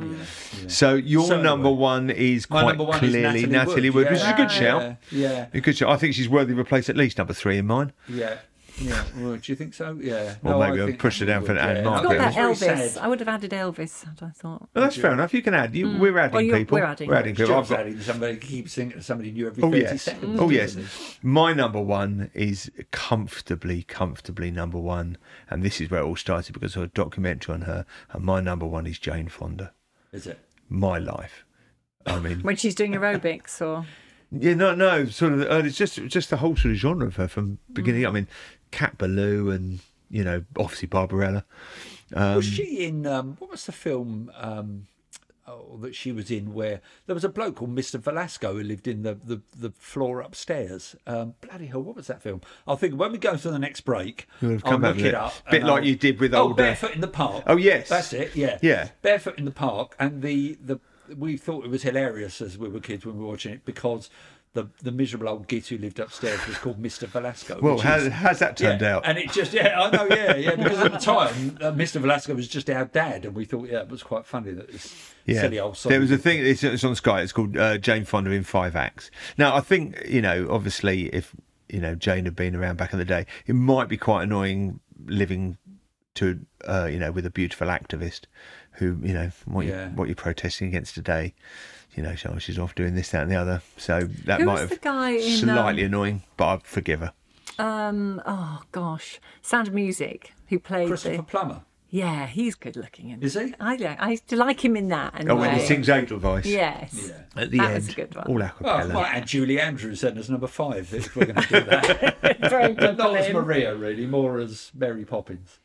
So your So number anyway, one is My quite number one clearly is Natalie Wood, yeah. which is a good Yeah, shout. Yeah, A good shout. I think she's worthy of a place at least number three in mine. yeah, yeah. Well, do you think so? Yeah. Or No, maybe I I've think pushed her down Natalie for an Wood, ad yeah. market. Got It that was very Elvis. sad. I would have added Elvis. I thought. Well, that's fair enough. You can add. You, We're adding Well, you're- people. we're adding. We're adding people. I've Stuart's got, adding somebody keeps thinking somebody new every oh thirty yes. seconds. Oh doesn't yes. he? My number one is comfortably, comfortably number one, and this is where it all started because of a documentary on her. And my number one is Jane Fonda. Is it? My life. I mean, When she's doing aerobics or. yeah, no, no, sort of. Uh, it's just, just the whole sort of genre of her from beginning. I mean, Cat Ballou and you know, obviously Barbarella. Um, Was she in um, what was the film um, oh, that she was in where there was a bloke called Mister Velasco who lived in the, the, the floor upstairs? Um, bloody hell, what was that film? I'll think when we go to the next break, You'll have I'll come back look with it it. up. Bit and like I'll- you did with oh, old, uh, Barefoot in the Park. Oh, yes. That's it. Yeah, Yeah. Barefoot in the Park, and the the we thought it was hilarious as we were kids when we were watching it because. The, the miserable old git who lived upstairs was called Mister Velasco. well, which how, is- how's that turned yeah, out? and it just, yeah, I know, yeah, yeah, because at the time, uh, Mister Velasco was just our dad, and we thought, yeah, it was quite funny that this Yeah, silly old song. there was a thing. It's, it's on Sky. It's called uh, Jane Fonda in five acts. Now, I think you know, obviously, if you know Jane had been around back in the day, it might be quite annoying living to uh, you know with a beautiful activist who you know what Yeah. you what you're protesting against today. You know, so she's off doing this, that, and the other. So that Who might was have the guy in, slightly um, annoying, but I forgive her. Um. Oh gosh, Sound of Music. Who played Christopher the? Plummer. Yeah, he's good looking. In Is he? I like. I used to like him in that. Anyway. Oh, when he sings Edelweiss. Yes. Yeah. At the That end, was a good one. all Well, acapella. I might add Julie Andrews then as number five if we're going to do that. Very but good. not as Colin. Maria, really, more as Mary Poppins.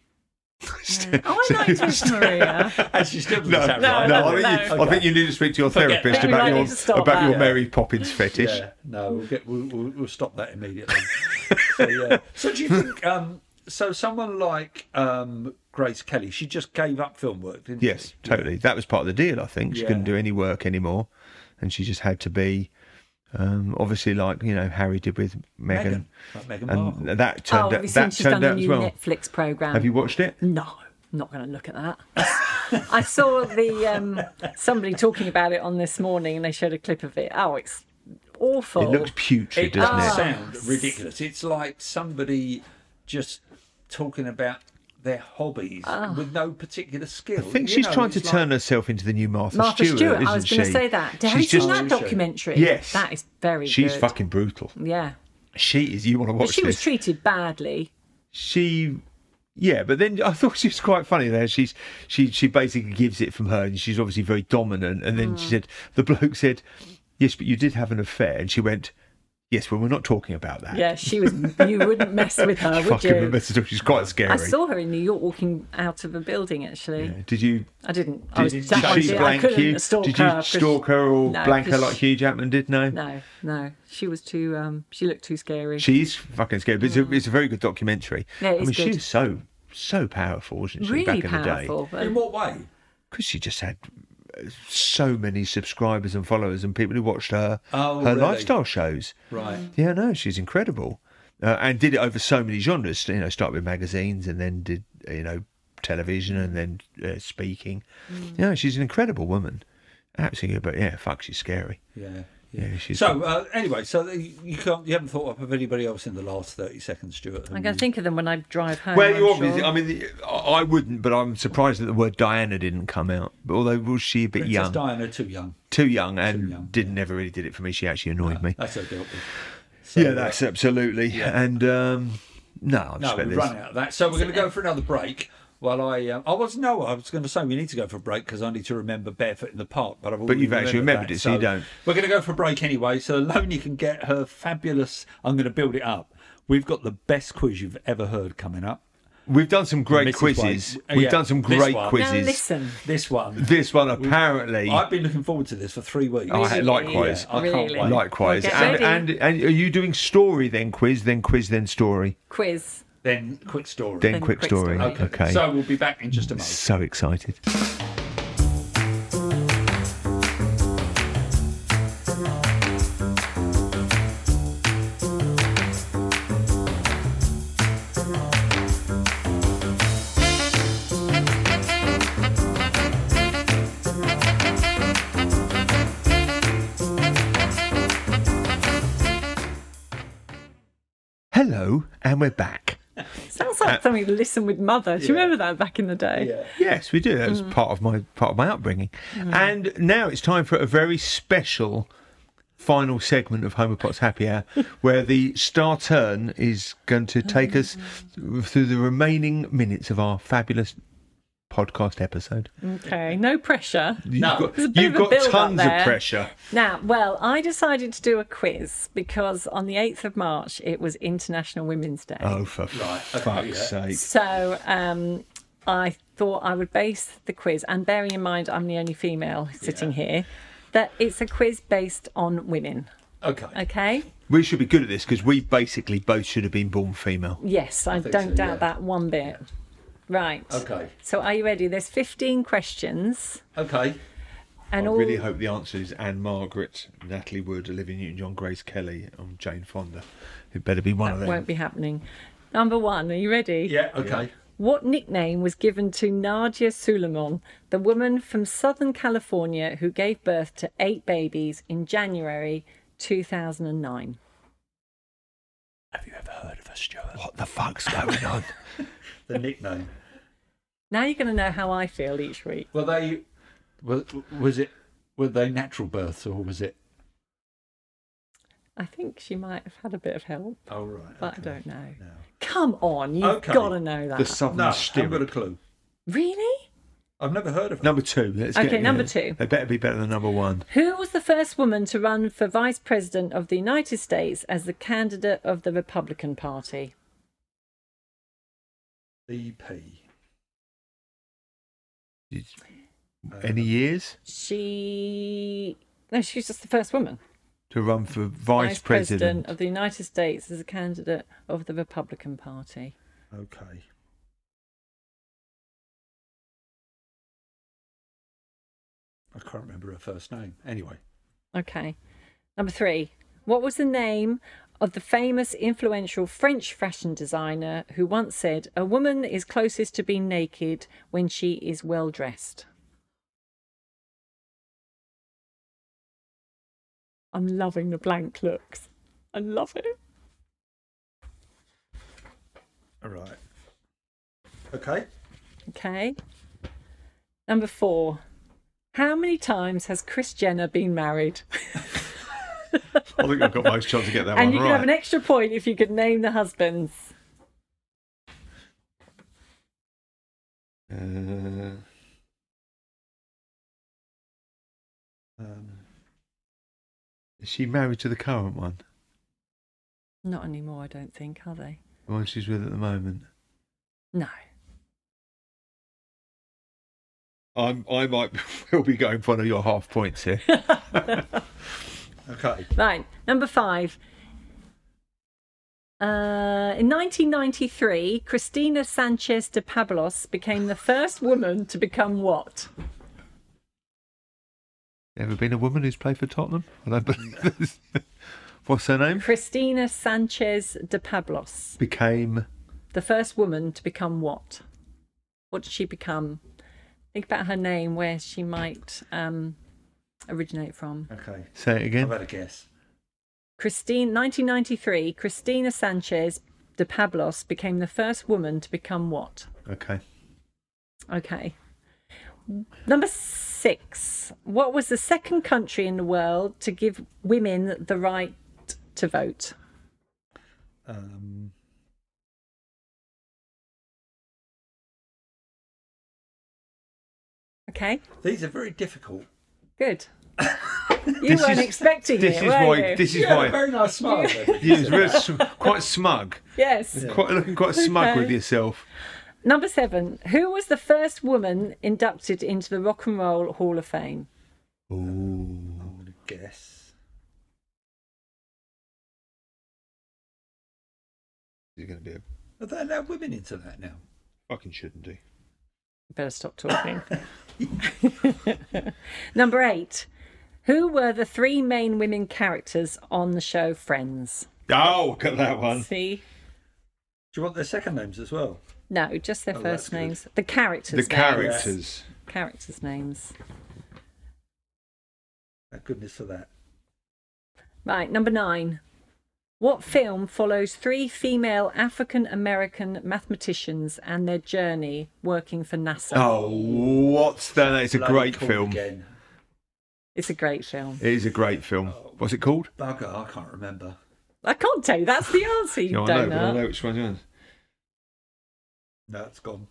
Yeah. Oh, I liked Miss Maria. And she still doesn't No, sound no, right. no, no, I, think no. You, I think you need to speak to your Forget therapist that. about We your need to stop about your that. Mary Poppins fetish. Yeah, no, we'll, get, we'll, we'll, we'll stop that immediately. so, yeah. So do you think, um, so someone like um, Grace Kelly, she just gave up film work, didn't Yes, she? totally. That was part of the deal, I think. She Yeah. couldn't do any work anymore, and she just had to be, um, obviously, like you know Harry did with Meghan, Meghan, like Meghan Markle. and that Oh, turned have you out seen that she's turned done a out as new well. Netflix program? Have you watched it? No, I'm not going to look at that. I saw the um, somebody talking about it on This Morning, and they showed a clip of it. Oh, it's awful. It looks putrid, It doesn't does it? sound ridiculous. It's like somebody just talking about their hobbies with no particular skill. I think she's trying to turn herself into the new Martha, Martha Stewart, Stewart. isn't I was she? going to say that. Have you She's seen just that Oh, is she? documentary? Yes. that is very she's good. fucking brutal. Yeah, She is. You want to but watch she was this? treated badly. she yeah but then I thought she was quite funny there. She's she she basically gives it from her, and she's obviously very dominant, and then she said, the bloke said, yes, but you did have an affair, and she went, yes, well, we're not talking about that. Yeah, she was. You wouldn't mess with her, would Fucking you? remember to talk. She's quite scary. I saw her in New York walking out of a building. Actually, Yeah. Did you I didn't. I was did, that did one she did- I blank couldn't you? stalk Did her you 'cause- stalk her or No, blank her 'cause like Hugh Jackman did? No. No, no, she was too. Um, she looked too scary. She's fucking scary, but it's, a, it's a very good documentary. Yeah, it I is mean, good. she's so so powerful, wasn't she? really back in powerful. the day, but- In what way? because she just had uh, so many subscribers and followers and people who watched her Oh, her really? lifestyle shows. Right. Yeah, no, she's incredible, uh, and did it over so many genres. You know, start with magazines and then did you know television and then uh, speaking. Mm. Yeah, she's an incredible woman, absolutely. But yeah, fuck, she's scary. Yeah. Yeah, she's So uh, anyway, so you can't, you haven't thought up of anybody else in the last thirty seconds, Stuart? I'm going to think of them when I drive home. Well, I'm you obviously. sure. I mean, the- I I wouldn't, but I'm surprised that the word Diana didn't come out. But although was she a bit Princess young, Diana, too young. too young, and young, didn't never really did it for me. She actually annoyed me. That's her dealt with. So, Yeah, that's absolutely. And um, no, I No, expect we've this. run out of that. So we're going to go for another break. While I, um, I was no, I was going to say we need to go for a break because I need to remember Barefoot in the Park, but I've already you've actually remembered that, it, so you don't. We're going to go for a break anyway. So Loney can get her fabulous. I'm going to build it up. We've got the best quiz you've ever heard coming up. We've done some great Missus quizzes. Wade. We've Yeah, done some this great one. quizzes. Now listen. This one, This one apparently. I've been looking forward to this for three weeks. I had- Really? likewise. I can't Really? wait. Likewise, Well, get and, ready. and and are you doing story then quiz, then quiz, then story, Quiz. Then quick story. then, Then quick, quick story? story. Okay. So we'll be back in just a moment. So excited. Hello, and we're back. Sounds like something to listen with mother. Do you remember that back in the day? Yeah. Yes, we do. That was part of my part of my upbringing. And now it's time for a very special final segment of Homer Potts Happy Hour, where the star turn is going to take us through the remaining minutes of our fabulous podcast episode. Okay, no pressure. You've No. got, There's a bit you've of a got build-up tons of there. pressure. Now, well, I decided to do a quiz because on the eighth of March it was International Women's Day. Oh, for Right, okay, fuck's yeah. sake. So um, I thought I would base the quiz, and bearing in mind I'm the only female sitting here, that it's a quiz based on women. Okay. Okay? We should be good at this because we basically both should have been born female. Yes, I, think don't so, doubt yeah. that one bit. Right. Okay. So are you ready? There's fifteen questions. Okay. And I all really hope the answer is Anne Margaret, Natalie Wood, Olivia Newton-John, Grace Kelly, and Jane Fonda. It better be one of that them. won't be happening. Number one, are you ready? Yeah. Okay. What nickname was given to Nadia Suleiman, the woman from Southern California who gave birth to eight babies in January two thousand nine? Have you ever heard of her, Stuart? What the fuck's going on? The nickname. Now you're going to know how I feel each week. Were they? Was, was it? Were they natural births or was it? I think she might have had a bit of help, Oh right. but okay. I don't know. No. Come on, you've Okay. got to know that. The Southern No, I Stirrup. haven't got a clue. Really? I've never heard of her. Number two. Let's Okay, get, number two. They better be better than number one. Who was the first woman to run for Vice President of the United States as the candidate of the Republican Party? C P. Any years She... No, she's just the first woman. to run for vice, President of the United States as a candidate of the Republican Party. Okay. I can't remember her first name. Anyway. Okay. Number three. What was the name of the famous influential French fashion designer who once said, "A woman is closest to being naked when she is well dressed"? I'm loving the blank looks. I love it. All right. Okay. Okay. Number four. How many times has Kris Jenner been married? I think I've got most chance to get that And one you right. can have an extra point if you could name the husbands. Uh, Um, is she married to the current one? Not anymore, I don't think, are they? The one she's with at the moment? No. I'm, I might will be going for one of your half points here. okay. Right, number five. Uh, in nineteen ninety-three, Cristina Sanchez de Pablos became the first woman to become what? Ever been a woman who's played for Tottenham? I don't believe this. What's her name? Cristina Sanchez de Pablos. Became. The first woman to become what? What did she become? Think about her name, where she might um, originate from. Okay. Say it I've again. had a guess. Christine, nineteen ninety-three, Cristina Sanchez de Pablos became the first woman to become what? Okay. Okay. Number six. What was the second country in the world to give women the right to vote? Um, Okay, these are very difficult. good. You This weren't is- expecting This it, is were why. you? This is Yeah, why. very nice smile. You was real, s- quite smug. Yes. Quite looking quite smug Okay. with yourself. Number seven. Who was the first woman inducted into the Rock and Roll Hall of Fame? Ooh. I'm going to guess. You're going to be a Are they allowed women into that now? fucking shouldn't do. Better stop talking. Number eight. Who were the three main women characters on the show Friends? Oh, look at that one. See? Do you want their second names as well? No, just their Oh, first that's good. names. The characters' The names. characters. Characters' names. Thank goodness for that. Right, number nine. What film follows three female African-American mathematicians and their journey working for NASA? Oh, what's that? It's a Bloody great called film. Again. It's a great film. It is a great film. What's it called? Bugger, I can't remember. I can't tell you. That's the answer, you No, I know, don't but I know. know which one it is. No, it's gone.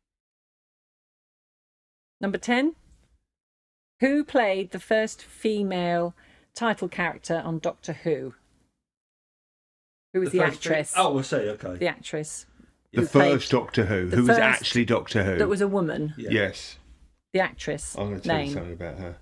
Number ten. Who played the first female title character on Doctor Who? Who was the, first actress? thing- Oh, we'll see. Okay. The actress. The who played- first Doctor Who, the who was first actually Doctor Who. That was a woman. Yeah. Yes. The actress. I'm going to tell you name. something about her.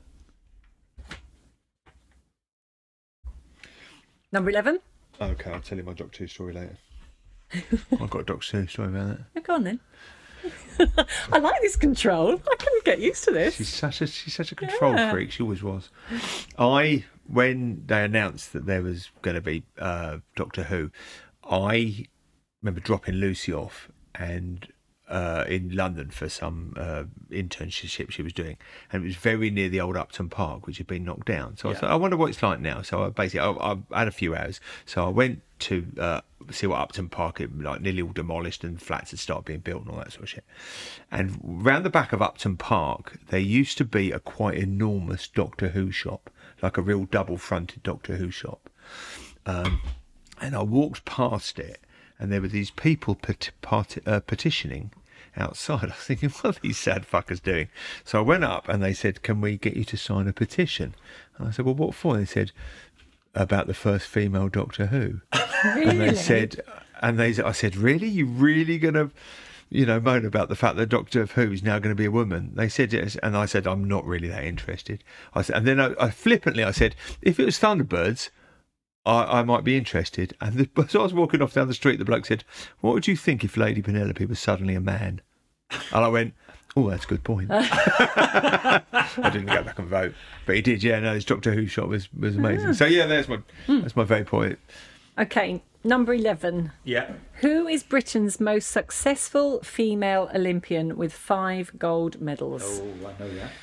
Number eleven. Okay, I'll tell you my Doctor Who story later. I've got a Doctor Who story about that. Oh, go on then. I like this control. I couldn't get used to this. She's such a she's such a control Yeah. freak. She always was. I when they announced that there was going to be uh, Doctor Who, I remember dropping Lucy off and uh, in London for some uh, internship she was doing, and it was very near the old Upton Park, which had been knocked down. So I Yeah. thought, I wonder what it's like now. So I basically I, I had a few hours, so I went to uh, see what Upton Park, it like nearly all demolished and flats had started being built and all that sort of shit. And round the back of Upton Park, there used to be a quite enormous Doctor Who shop, like a real double-fronted Doctor Who shop. Um, and I walked past it, and there were these people pet- part- uh, petitioning outside. I was thinking, what are these sad fuckers doing? So I went up, and they said, can we get you to sign a petition? And I said, well, what for? And they said, about the first female Doctor Who. Really? And they said, and they, I said, really? You really going to, you know, moan about the fact that Doctor Who is now going to be a woman? They said yes, and I said, I'm not really that interested. I said, and then I, I flippantly, I said, if it was Thunderbirds, I, I might be interested. And the, as I was walking off down the street, the bloke said, what would you think if Lady Penelope was suddenly a man? And I went, oh, that's a good point. I didn't go back and vote, but he did. Yeah, no, his Doctor Who shot was, was amazing. So yeah, that's my that's my very point. Okay, number eleven. Yeah. Who is Britain's most successful female Olympian with five gold medals? Oh, I know that.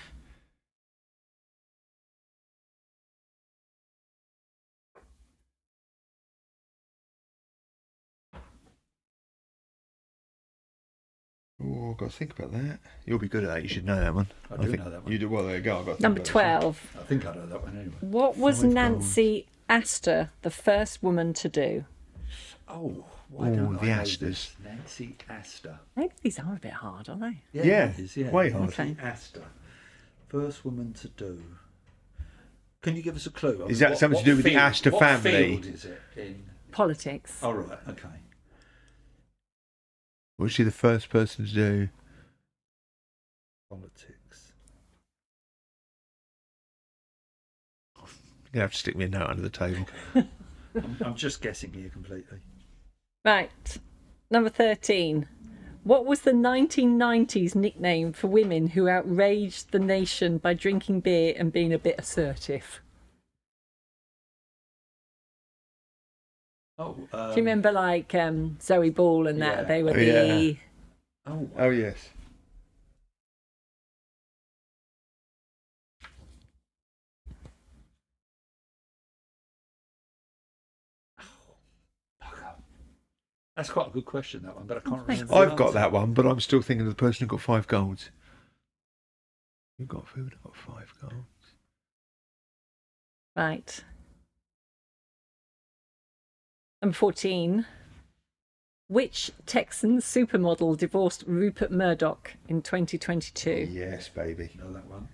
Oh, I've got to think about that. You'll be good at that. You should know that one. I do think know that one. You do well. There you go. I've got to think Number about this one. twelve. I think I know that one anyway. What was Five Nancy Astor the first woman to do? Oh, why Oh, don't the I know Astors. this? Nancy Astor. Maybe these are a bit hard, aren't they? Yeah, it is, yeah. way hard. Nancy Astor. First woman to do. Can you give us a clue? I Is mean, that something to do with the field- Astor what family? Field is it in? Politics. Oh, right, okay. Was she the first person to do? Politics. You're gonna have to stick me a note under the table. I'm, I'm just guessing here completely. Right. Number thirteen. What was the nineteen nineties nickname for women who outraged the nation by drinking beer and being a bit assertive? Oh, um, Do you remember, like um, Zoe Ball and that? yeah. They were Oh, the. yeah. Oh, Oh yes. that's quite a good question, that one, but I can't thanks. remember. the I've got answer. that one, but I'm still thinking of the person who got five golds. Who got who got five golds? Right. Number fourteen. Which Texan supermodel divorced Rupert Murdoch in twenty twenty-two? Yes, baby. Know that one.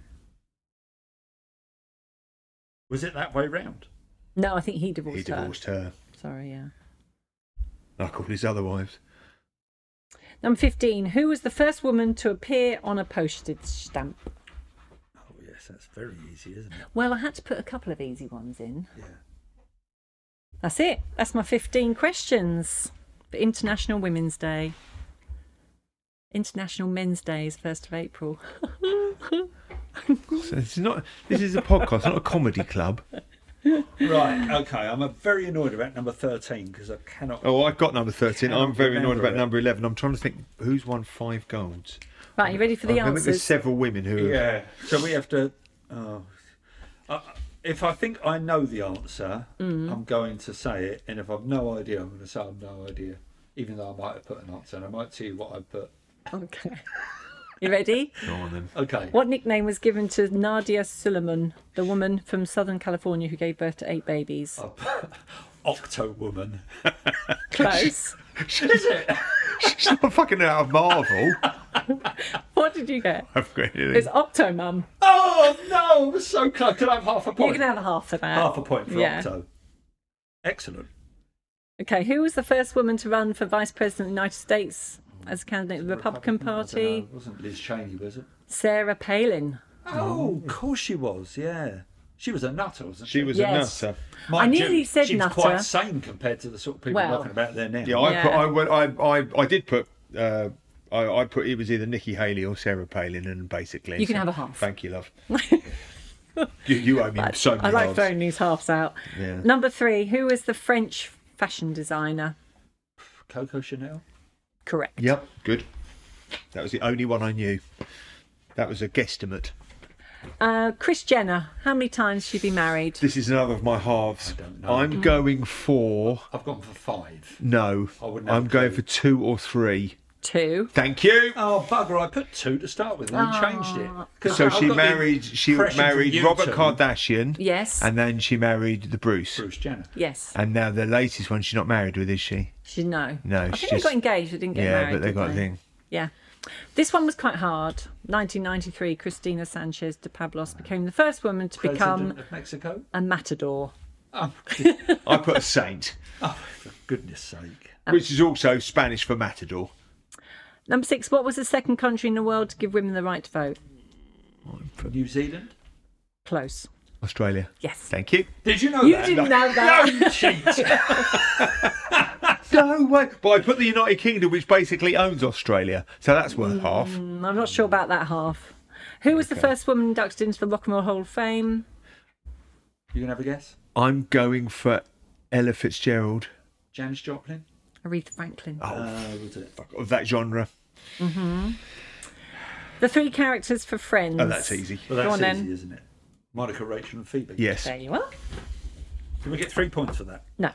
Was it that way round? No, I think he divorced, He divorced her, her. Sorry, yeah. like all his other wives. Number fifteen. Who was the first woman to appear on a postage stamp? Oh, yes, that's very easy, isn't it? Well, I had to put a couple of easy ones in. Yeah. That's it. That's my fifteen questions for International Women's Day. International Men's Day is first of April. So this is not. This is a podcast, not a comedy club. Right, okay. I'm uh, very annoyed about number thirteen because I cannot. Oh, I've got number thirteen. Cannot I'm very annoyed remember about it. number eleven. I'm trying to think who's won five golds. Right, you ready for the I think there's answers? several women who. Have, Yeah, so we have to. Oh, I, if I think I know the answer, Mm. I'm going to say it, and if I've no idea, I'm going to say I've no idea, even though I might have put an answer, and I might tell you what I put. Okay. You ready? Go on then. Okay. What nickname was given to Nadia Suleiman, the woman from Southern California who gave birth to eight babies? I put Octo Woman. Close. Is it? She's not fucking out of Marvel. What did you get? I've got it. It's Octomum. Oh no! It was so close. Could I have half a You point? can have a half for that. half a point for Yeah. Octo. Excellent. Okay, who was the first woman to run for vice president of the United States as a candidate of the Republican I don't know. Party? It wasn't Liz Cheney, was it? Sarah Palin. Oh, of course she was. Yeah, she was a nutter, wasn't she? She was Yes. a nutter. Mind I nearly you, said she was nutter. quite sane compared to the sort of people Well. knocking about there now. Yeah, I Yeah. put. I, went, I, I, I did put. Uh, I, I put. It was either Nikki Haley or Sarah Palin, and basically. You can have a half. Thank you, love. you, you owe me so many I like halves. throwing these halves out. Yeah. Number three, who was the French fashion designer? Coco Chanel. Correct. Yep. Good. That was the only one I knew. That was a guesstimate. Uh, Kris Jenner, how many times has she been married? This is another of my halves. I don't know. I'm going for I've gone for five. no. I wouldn't have I'm a going clue. for two or three. Two. Thank you. Oh bugger! I put two to start with, and then changed it. 'Cause So I've she got the married. She impression from married you Robert two, Kardashian. Yes. And then she married the Bruce. Bruce Jenner. Yes. And now the latest one, she's not married with, is she? She no. No, I she think just- they got engaged. They didn't get yeah, married. but they did got a thing. Yeah. This one was quite hard. nineteen ninety-three, Cristina Sanchez de Pablos became the first woman to President become of Mexico. a matador. Oh, I put a saint, oh, for goodness sake! which is also Spanish for matador. Number six, what was the second country in the world to give women the right to vote? New Zealand. Close. Australia. Yes. Thank you. Did you know You that? didn't know that. No, you cheat. No way. But I put the United Kingdom, which basically owns Australia, so that's worth half. I'm not sure about that half. Who was the first woman inducted into the Rock and Roll Hall of Fame? You gonna have a guess? I'm going for Ella Fitzgerald. Janis Joplin. Aretha Franklin. Oh, Uh, was it? fuck, of that genre. The three characters for Friends. Oh, that's easy. Well, Go that's on, easy, then. isn't it? Monica, Rachel, and Phoebe. Yes. There you are. Can we get three points for that? No.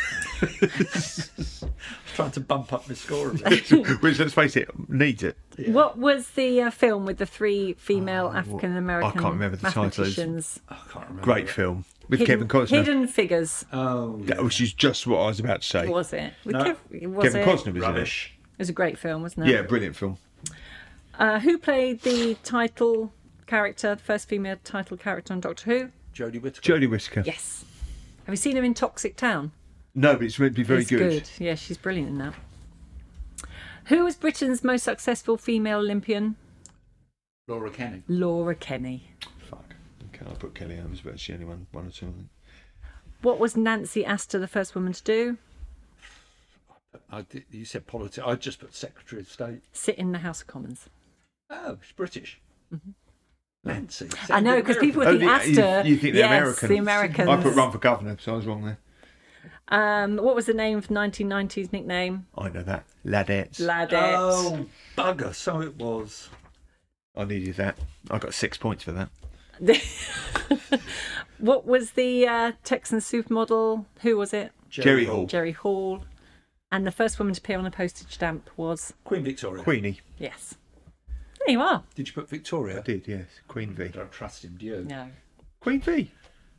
Trying to bump up my score a bit. Which, let's face it, needs it. What was the uh, film with the three female African American I can't remember the title. mathematicians? I can't remember. Great it. film with Hidden, Kevin Costner. Hidden Figures. Oh, yeah. That, which is just what I was about to say. Was it? With No. Kev- was Kevin it? Costner was Rubbish. It was a great film, wasn't in it? it. Yeah, brilliant film. Uh, who played the title character, the first female title character on Doctor Who? Jodie Whittaker. Jodie Whittaker. Yes. Have you seen her in Toxic Town? No, but it's meant to be very It's good. Yeah, she's brilliant in that. Who was Britain's most successful female Olympian? Laura Kenny. Laura Kenny. Fuck. Okay, I put Kelly Holmes, but she only won one or two. I think. What was Nancy Astor the first woman to do? I did, you said politics. I just put Secretary of State. Sit in the House of Commons. Oh, she's British. Nancy. I know, because people Oh, would think the- Astor. you, you think they're yes, American? the Americans. I put run for governor, so I was wrong there. Um, what was the name of nineteen nineties nickname? I know that. Ladettes. Ladette. Oh, bugger. So it was. I needed that. I got six points for that. What was the uh, Texan supermodel? Who was it? Jerry Hall. Jerry Hall. And the first woman to appear on a postage stamp was? Queen Victoria. Queenie. Yes. There you are. Did you put Victoria? I did, yes. Queen V. I don't trust him, do you? No. Queen V.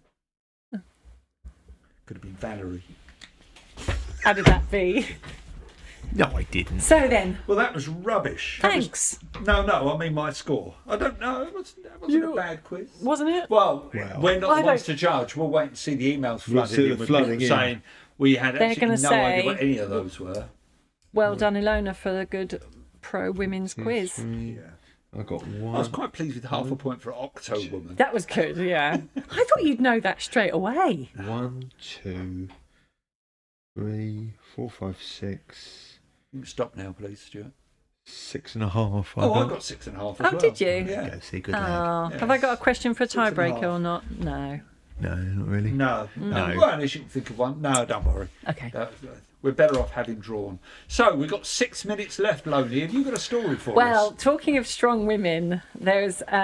Could have been Valerie. How did that be? No, I didn't. So then, Well, that was rubbish. That was- thanks. No, no, I mean my score. I don't know. It wasn't, that wasn't You- a bad quiz. Wasn't it? Well, Well. we're not I the ones don't- to judge. We'll wait and see the emails We'll flooded see the in with flooding people in. saying we had They're absolutely gonna no idea say- what any of those were. Well done, Ilona, for the good pro women's quiz. Three. I got I was one. quite pleased with half a point for Octo Woman. That was good, yeah. I thought you'd know that straight away. One, two, three, four, five, six, You can stop now, please, Stuart. six and a half. Oh, I got. got six and a half as Oh, well. did you? Yeah. Go see, good lad. Oh, Yes. have I got a question for a Six and a tiebreaker half. or not? No. No, not really. No, no. No. Well, unless you can think of one. No, don't worry. Okay. That- we're better off having drawn. So we've got six minutes left, Loney. Have you got a story for Well, us? talking of strong women, there's um,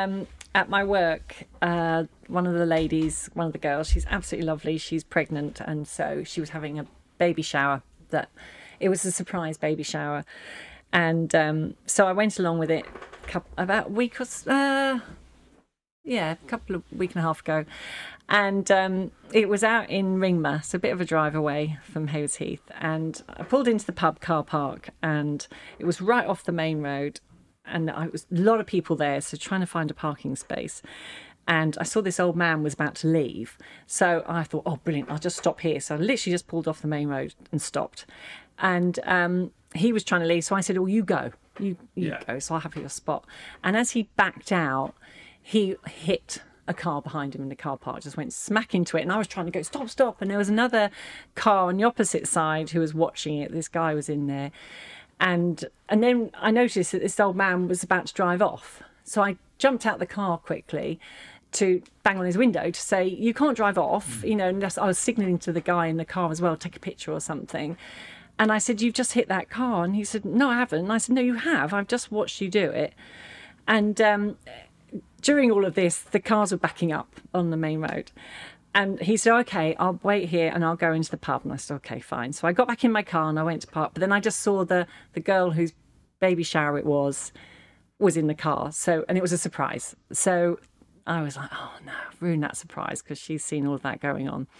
at my work, uh, one of the ladies, one of the girls, she's absolutely lovely. She's pregnant, and so she was having a baby shower. That it was a surprise baby shower, and um, so I went along with it couple, about a week or uh, yeah, a couple of week and a half ago, and um, it was out in Ringmer, so a bit of a drive away from Haywards Heath, and I pulled into the pub car park, and it was right off the main road. And I was a lot of people there, so trying to find a parking space. And I saw this old man was about to leave. So I thought, oh, brilliant, I'll just stop here. So I literally just pulled off the main road and stopped. And um, he was trying to leave. So I said, oh, you go. You, you Yeah. go. So I'll have your spot. And as he backed out, he hit a car behind him in the car park, just went smack into it. And I was trying to go, stop, stop. And there was another car on the opposite side who was watching it. This guy was in there. And and then I noticed that this old man was about to drive off. So I jumped out the car quickly to bang on his window to say, you can't drive off. You know, and I was signalling to the guy in the car as well, take a picture or something. And I said, you've just hit that car. And he said, no, I haven't. And I said, no, you have. I've just watched you do it. And um, during all of this, the cars were backing up on the main road. And he said, okay, I'll wait here and I'll go into the pub. And I said, okay, fine. So I got back in my car and I went to park. But then I just saw the, the girl whose baby shower it was, was in the car. So, and it was a surprise. So I was like, oh no, I've ruined that surprise because she's seen all of that going on.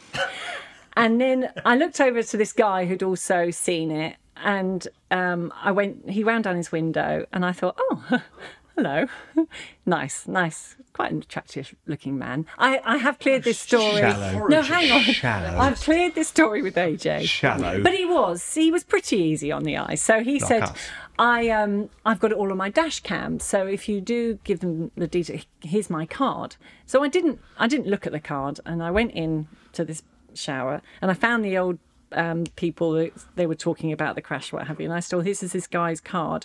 And then I looked over to this guy who'd also seen it. And um, I went, he wound down his window and I thought, oh, hello. nice, nice. Quite an attractive looking man. I, I have cleared this story. Shallow. No, hang on. Shallow. I've cleared this story with A J. Shallow. But he was. He was pretty easy on the eyes. So he Like said, us. I, um, I've got it all on my dash cam. So if you do give them the detail, here's my card. So I didn't, I didn't look at the card. And I went in to this shower and I found the old um, people that they were talking about the crash, what have you. And I saw, this is this guy's card.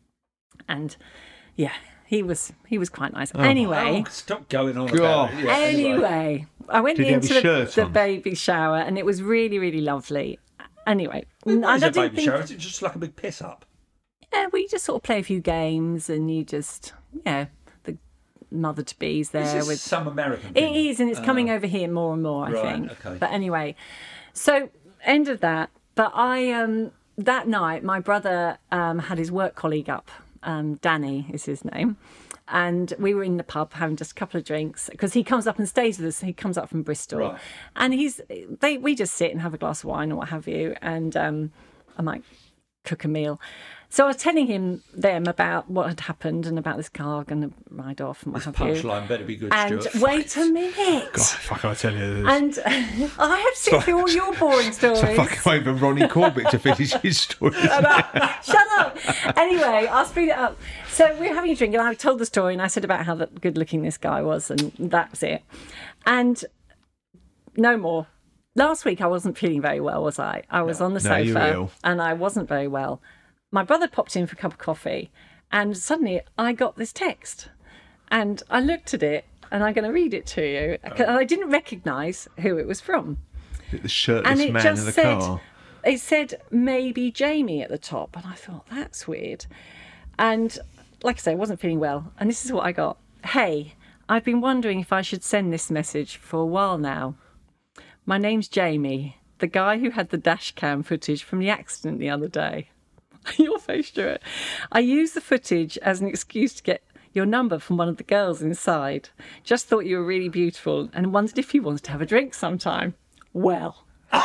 And yeah, he was he was quite nice. Anyway, Oh, stop going on God. about it. Yeah, anyway, I went Did he have into his the, shirt the on? baby shower and it was really, really lovely. Anyway, What I is a didn't baby think- shower? Is it just like a big piss up? Yeah, we just sort of play a few games and you just, yeah, the mother to be's Is there this with. some American It thing? is, and it's coming over here more and more, I Right, think. okay. But anyway, so end of that. But I, um, that night, my brother um, had his work colleague up. Um, Danny is his name. And we were in the pub having just a couple of drinks because he comes up and stays with us. He comes up from Bristol. Right. And he's, they, we just sit and have a glass of wine or what have you. And um, I might cook a meal. So I was telling him them about what had happened and about this car going to ride off and what This have you. punchline better be good, And Stuart. wait a minute. God, fuck, I tell you this. And I have seen through all your boring stories. So fucking wait for Ronnie Corbett to finish his story. Shut up. Anyway, I'll speed it up. So we were having a drink and I told the story and I said about how good looking this guy was and that's it. And no more. Last week I wasn't feeling very well, was I? I was on the No, you were sofa ill. and I wasn't very well. My brother popped in for a cup of coffee and suddenly I got this text and I looked at it and I'm going to read it to you. And I didn't recognise who it was from. The shirtless And it man just in the said, car. it said maybe Jamie at the top. And I thought, that's weird. And like I say, I wasn't feeling well. And this is what I got. Hey, I've been wondering if I should send this message for a while now. My name's Jamie, the guy who had the dash cam footage from the accident the other day. Your face, Stuart. I used the footage as an excuse to get your number from one of the girls inside. Just thought you were really beautiful and wondered if you wanted to have a drink sometime. Well,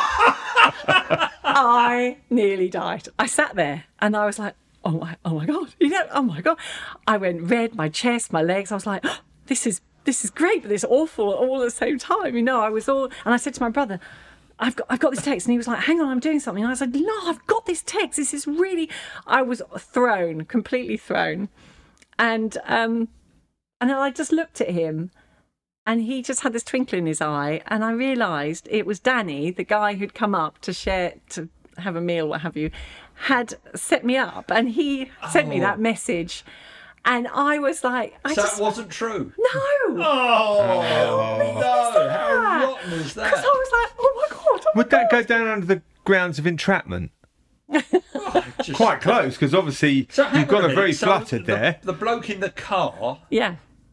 I nearly died. I sat there and I was like, oh my, oh my God, you know, oh my God. I went red, my chest, my legs. I was like, oh, this is, this is great, but this is awful all at the same time. You know, I was all, and I said to my brother, I've got, I've got this text. And he was like, hang on, I'm doing something. And I was like, no, I've got this text. This is really, I was thrown, completely thrown. And, um, and then I just looked at him and he just had this twinkle in his eye. And I realised it was Danny, the guy who'd come up to share, to have a meal, what have you, had set me up. And he sent me Oh. that message. And I was like, I So just, it wasn't true. no. Oh, is no. that? How rotten is that? Because I was like, oh my God. Oh my Would that God. go down under the grounds of entrapment? Just- Quite close, because obviously So hang you've got on a very minute. So fluttered the, there. The bloke in the car Yeah.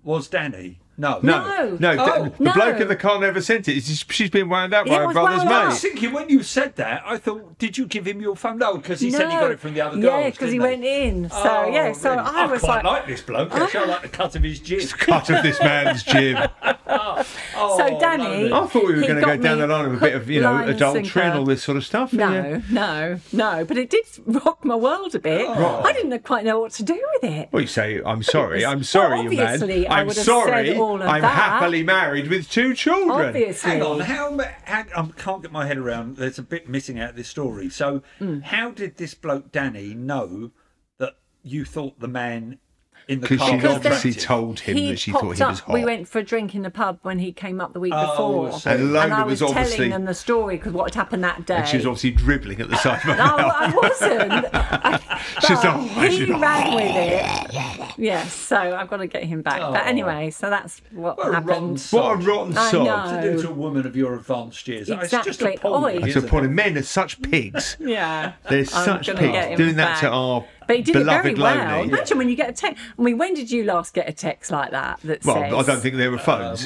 was Danny. No. No, No. no, Oh. the, the No. bloke in the car never sent it. It's just, she's been wound up It by her was brother's wound I up. was mate. thinking when you said that, I thought, did you give him your phone? No, because he said he got it from the other girls. Yeah, because he didn't went in. So Oh, yeah, so really? I was quite like, like this bloke. Actually, I like the cut of his jib. Cut of this man's jib. Oh, So Danny- lovely. I thought we were He going to go got down me the line of a bit of, you know, hook, line and adultery sinker. and all this sort of stuff. no, Yeah. no, no. But it did rock my world a bit. Oh. I didn't quite know what to do with it. Well, you say, I'm sorry, Well, I'm sorry, you man. obviously, I I'm would have sorry, said all of I'm that. happily married with two children. Obviously. Hang on, how, ma- how I can't get my head around. There's a bit missing out of this story. So, Mm. how did this bloke Danny know that you thought the man in the Because car she was Because obviously attractive? told him He that she thought popped he up. was hot. We went for a drink in the pub when he came up the week Oh, before. I see. And Lola and I was was obviously- telling them the story because what had happened that day. And she was obviously dribbling at the side of her No, mouth. I wasn't. I, She's but like, "Oh, he she's like, ran with it. Yes, so I've got to get him back. Oh. But anyway, so that's what What a rotten happened. sod. What a rotten I sod. know. to do to a woman of your advanced years. It's just Exactly. appalling. Oi. It's isn't appalling. it? Men are such pigs. Yeah. They're I'm such gonna pigs. get him Doing that to back. our But he did it beloved very well. Lonely. Imagine when you get a text. I mean, when did you last get a text like that that Well, says? I don't think there were phones.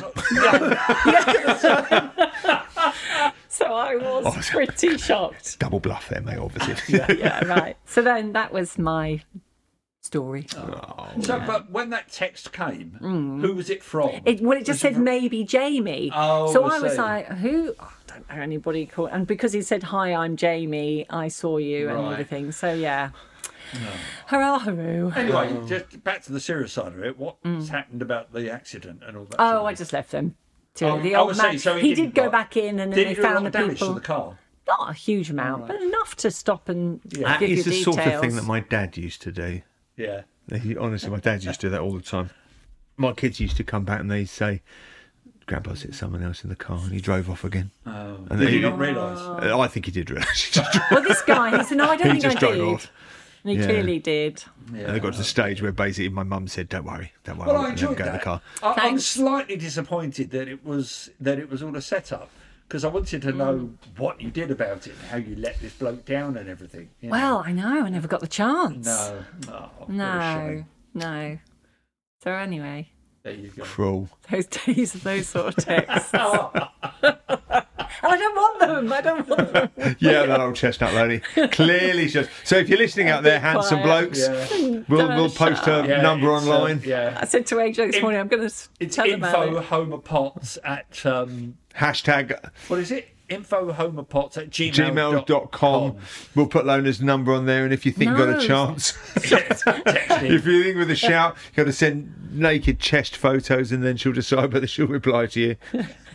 So I was Oh, pretty shocked. Double bluff there, mate, obviously. Yeah, right. So then that was my story. So, but when that text came, who was it from? Mm. It, well, it just said maybe Jamie. Oh, so I I was see. like, who? Oh, I don't know anybody called. And because he said, hi, I'm Jamie, I saw you and Right. everything. So yeah. Hurrah, hurroo. Anyway, just back to the serious side of it. What's happened about the accident and all that? Mm. Oh, sort of I just left them. To Oh, the I old was man. saying, so he he didn't did go what? back in and then Did they he do a lot found of the damage people. to the car? Not a huge amount, but enough to stop and That give is you the details. sort of thing that my dad used to do. Yeah. He, honestly, my dad used to do that all the time. My kids used to come back and they'd say, Grandpa's hit someone else in the car, and he drove off again. Oh, And did he- he not realise? Uh, I think he did realise. He just, Well, this guy, he said, no, I don't he think just I drove did. off. And he Yeah. clearly did. Yeah. And they got to the stage where basically my mum said, "Don't worry, don't worry, Well, I I'll let him enjoyed go in the that. car." I, I'm Thanks. slightly disappointed that it was that it was all a setup because I wanted to know Mm. what you did about it, and how you let this bloke down, and everything. you know. Well, I know. I never got the chance. no, no, what a No, shame. no. So anyway, There you go. Cruel. those days of those sort of texts. And I don't want them. I don't want them. Yeah, that old chestnut lady. Clearly, she's just. So if you're listening out there, handsome quiet. blokes, Yeah. we'll Don't we'll shut post her up. Yeah, number it's, uh, online. yeah. I said to A J this In- morning, I'm going to It's tell them about info it. homopots at um, Hashtag what is it? Info homopots at gmail gmail dot com. We'll put Lona's number on there, and if you think you've got a No. chance, Text in. if you think with a shout, you've got to send naked chest photos, and then she'll decide whether she'll reply to you.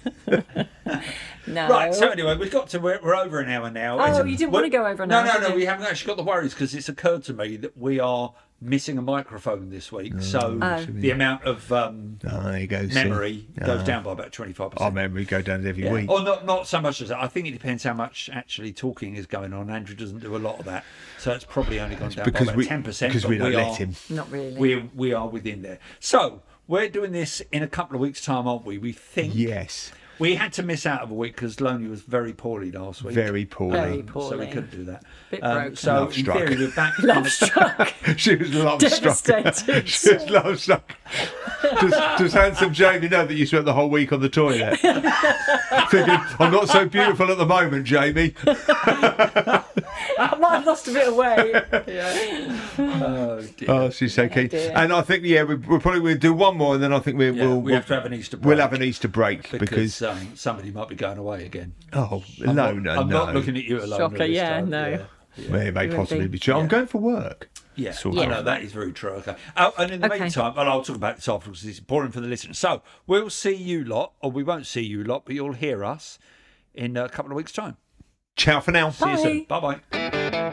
No. Right, so anyway, we've got to, we're, we're over an hour now. Oh, It's- you didn't we- want to go over an no, hour, No, did no, you? we haven't actually got the worries because it's occurred to me that we are missing a microphone this week. so Oh. the amount of um, Oh, there you go. see. memory goes Ah. down by about twenty-five Our percent. memory go down every Yeah. week. Or not, not so much as that. I think it depends how much actually talking is going on. Andrew doesn't do a lot of that. So it's probably only gone down by because about we ten percent. because we don't are, let him. Not really. We, we are within there. So we're doing this in a couple of weeks' time, aren't we? We think. Yes, We had to miss out of a week because Lonely was very poorly last week. very poorly. Very So we poorly. couldn't do that. Bit Um, broken. so Love in struck. theory, we're back. Love struck. She was love struck. Devastated. She was love struck. Does, does handsome Jamie know that you spent the whole week on the toilet? Thinking, I'm not so beautiful at the moment, Jamie. I might have lost a bit of weight. Oh, dear. Oh, she's so keen. dear. And I think, yeah, we, we'll probably we'll do one more, and then I think we, Yeah, we'll, we we'll have to have an Easter break. we'll have an Easter break because, because, um, somebody might be going away again. oh I'm no, not, no, I'm no. not looking at you alone. Shocker, this yeah, time. no. Yeah, yeah. Well, it may would possibly be. be true. I'm Yeah. going for work. Yeah, Sort I of. know that is very true. Okay. Oh, and in the Okay. meantime, well, I'll talk about this afterwards because it's important for the listeners. So we'll see you lot, or we won't see you lot, but you'll hear us in a couple of weeks' time. Ciao for now. See you soon. Bye bye.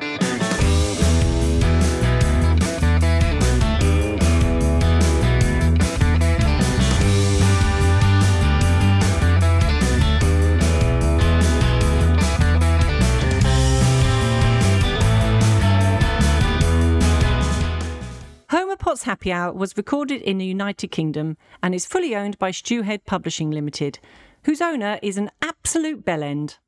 Homopots Happy Hour was recorded in the United Kingdom and is fully owned by Stewhead Publishing Limited, whose owner is an absolute bellend.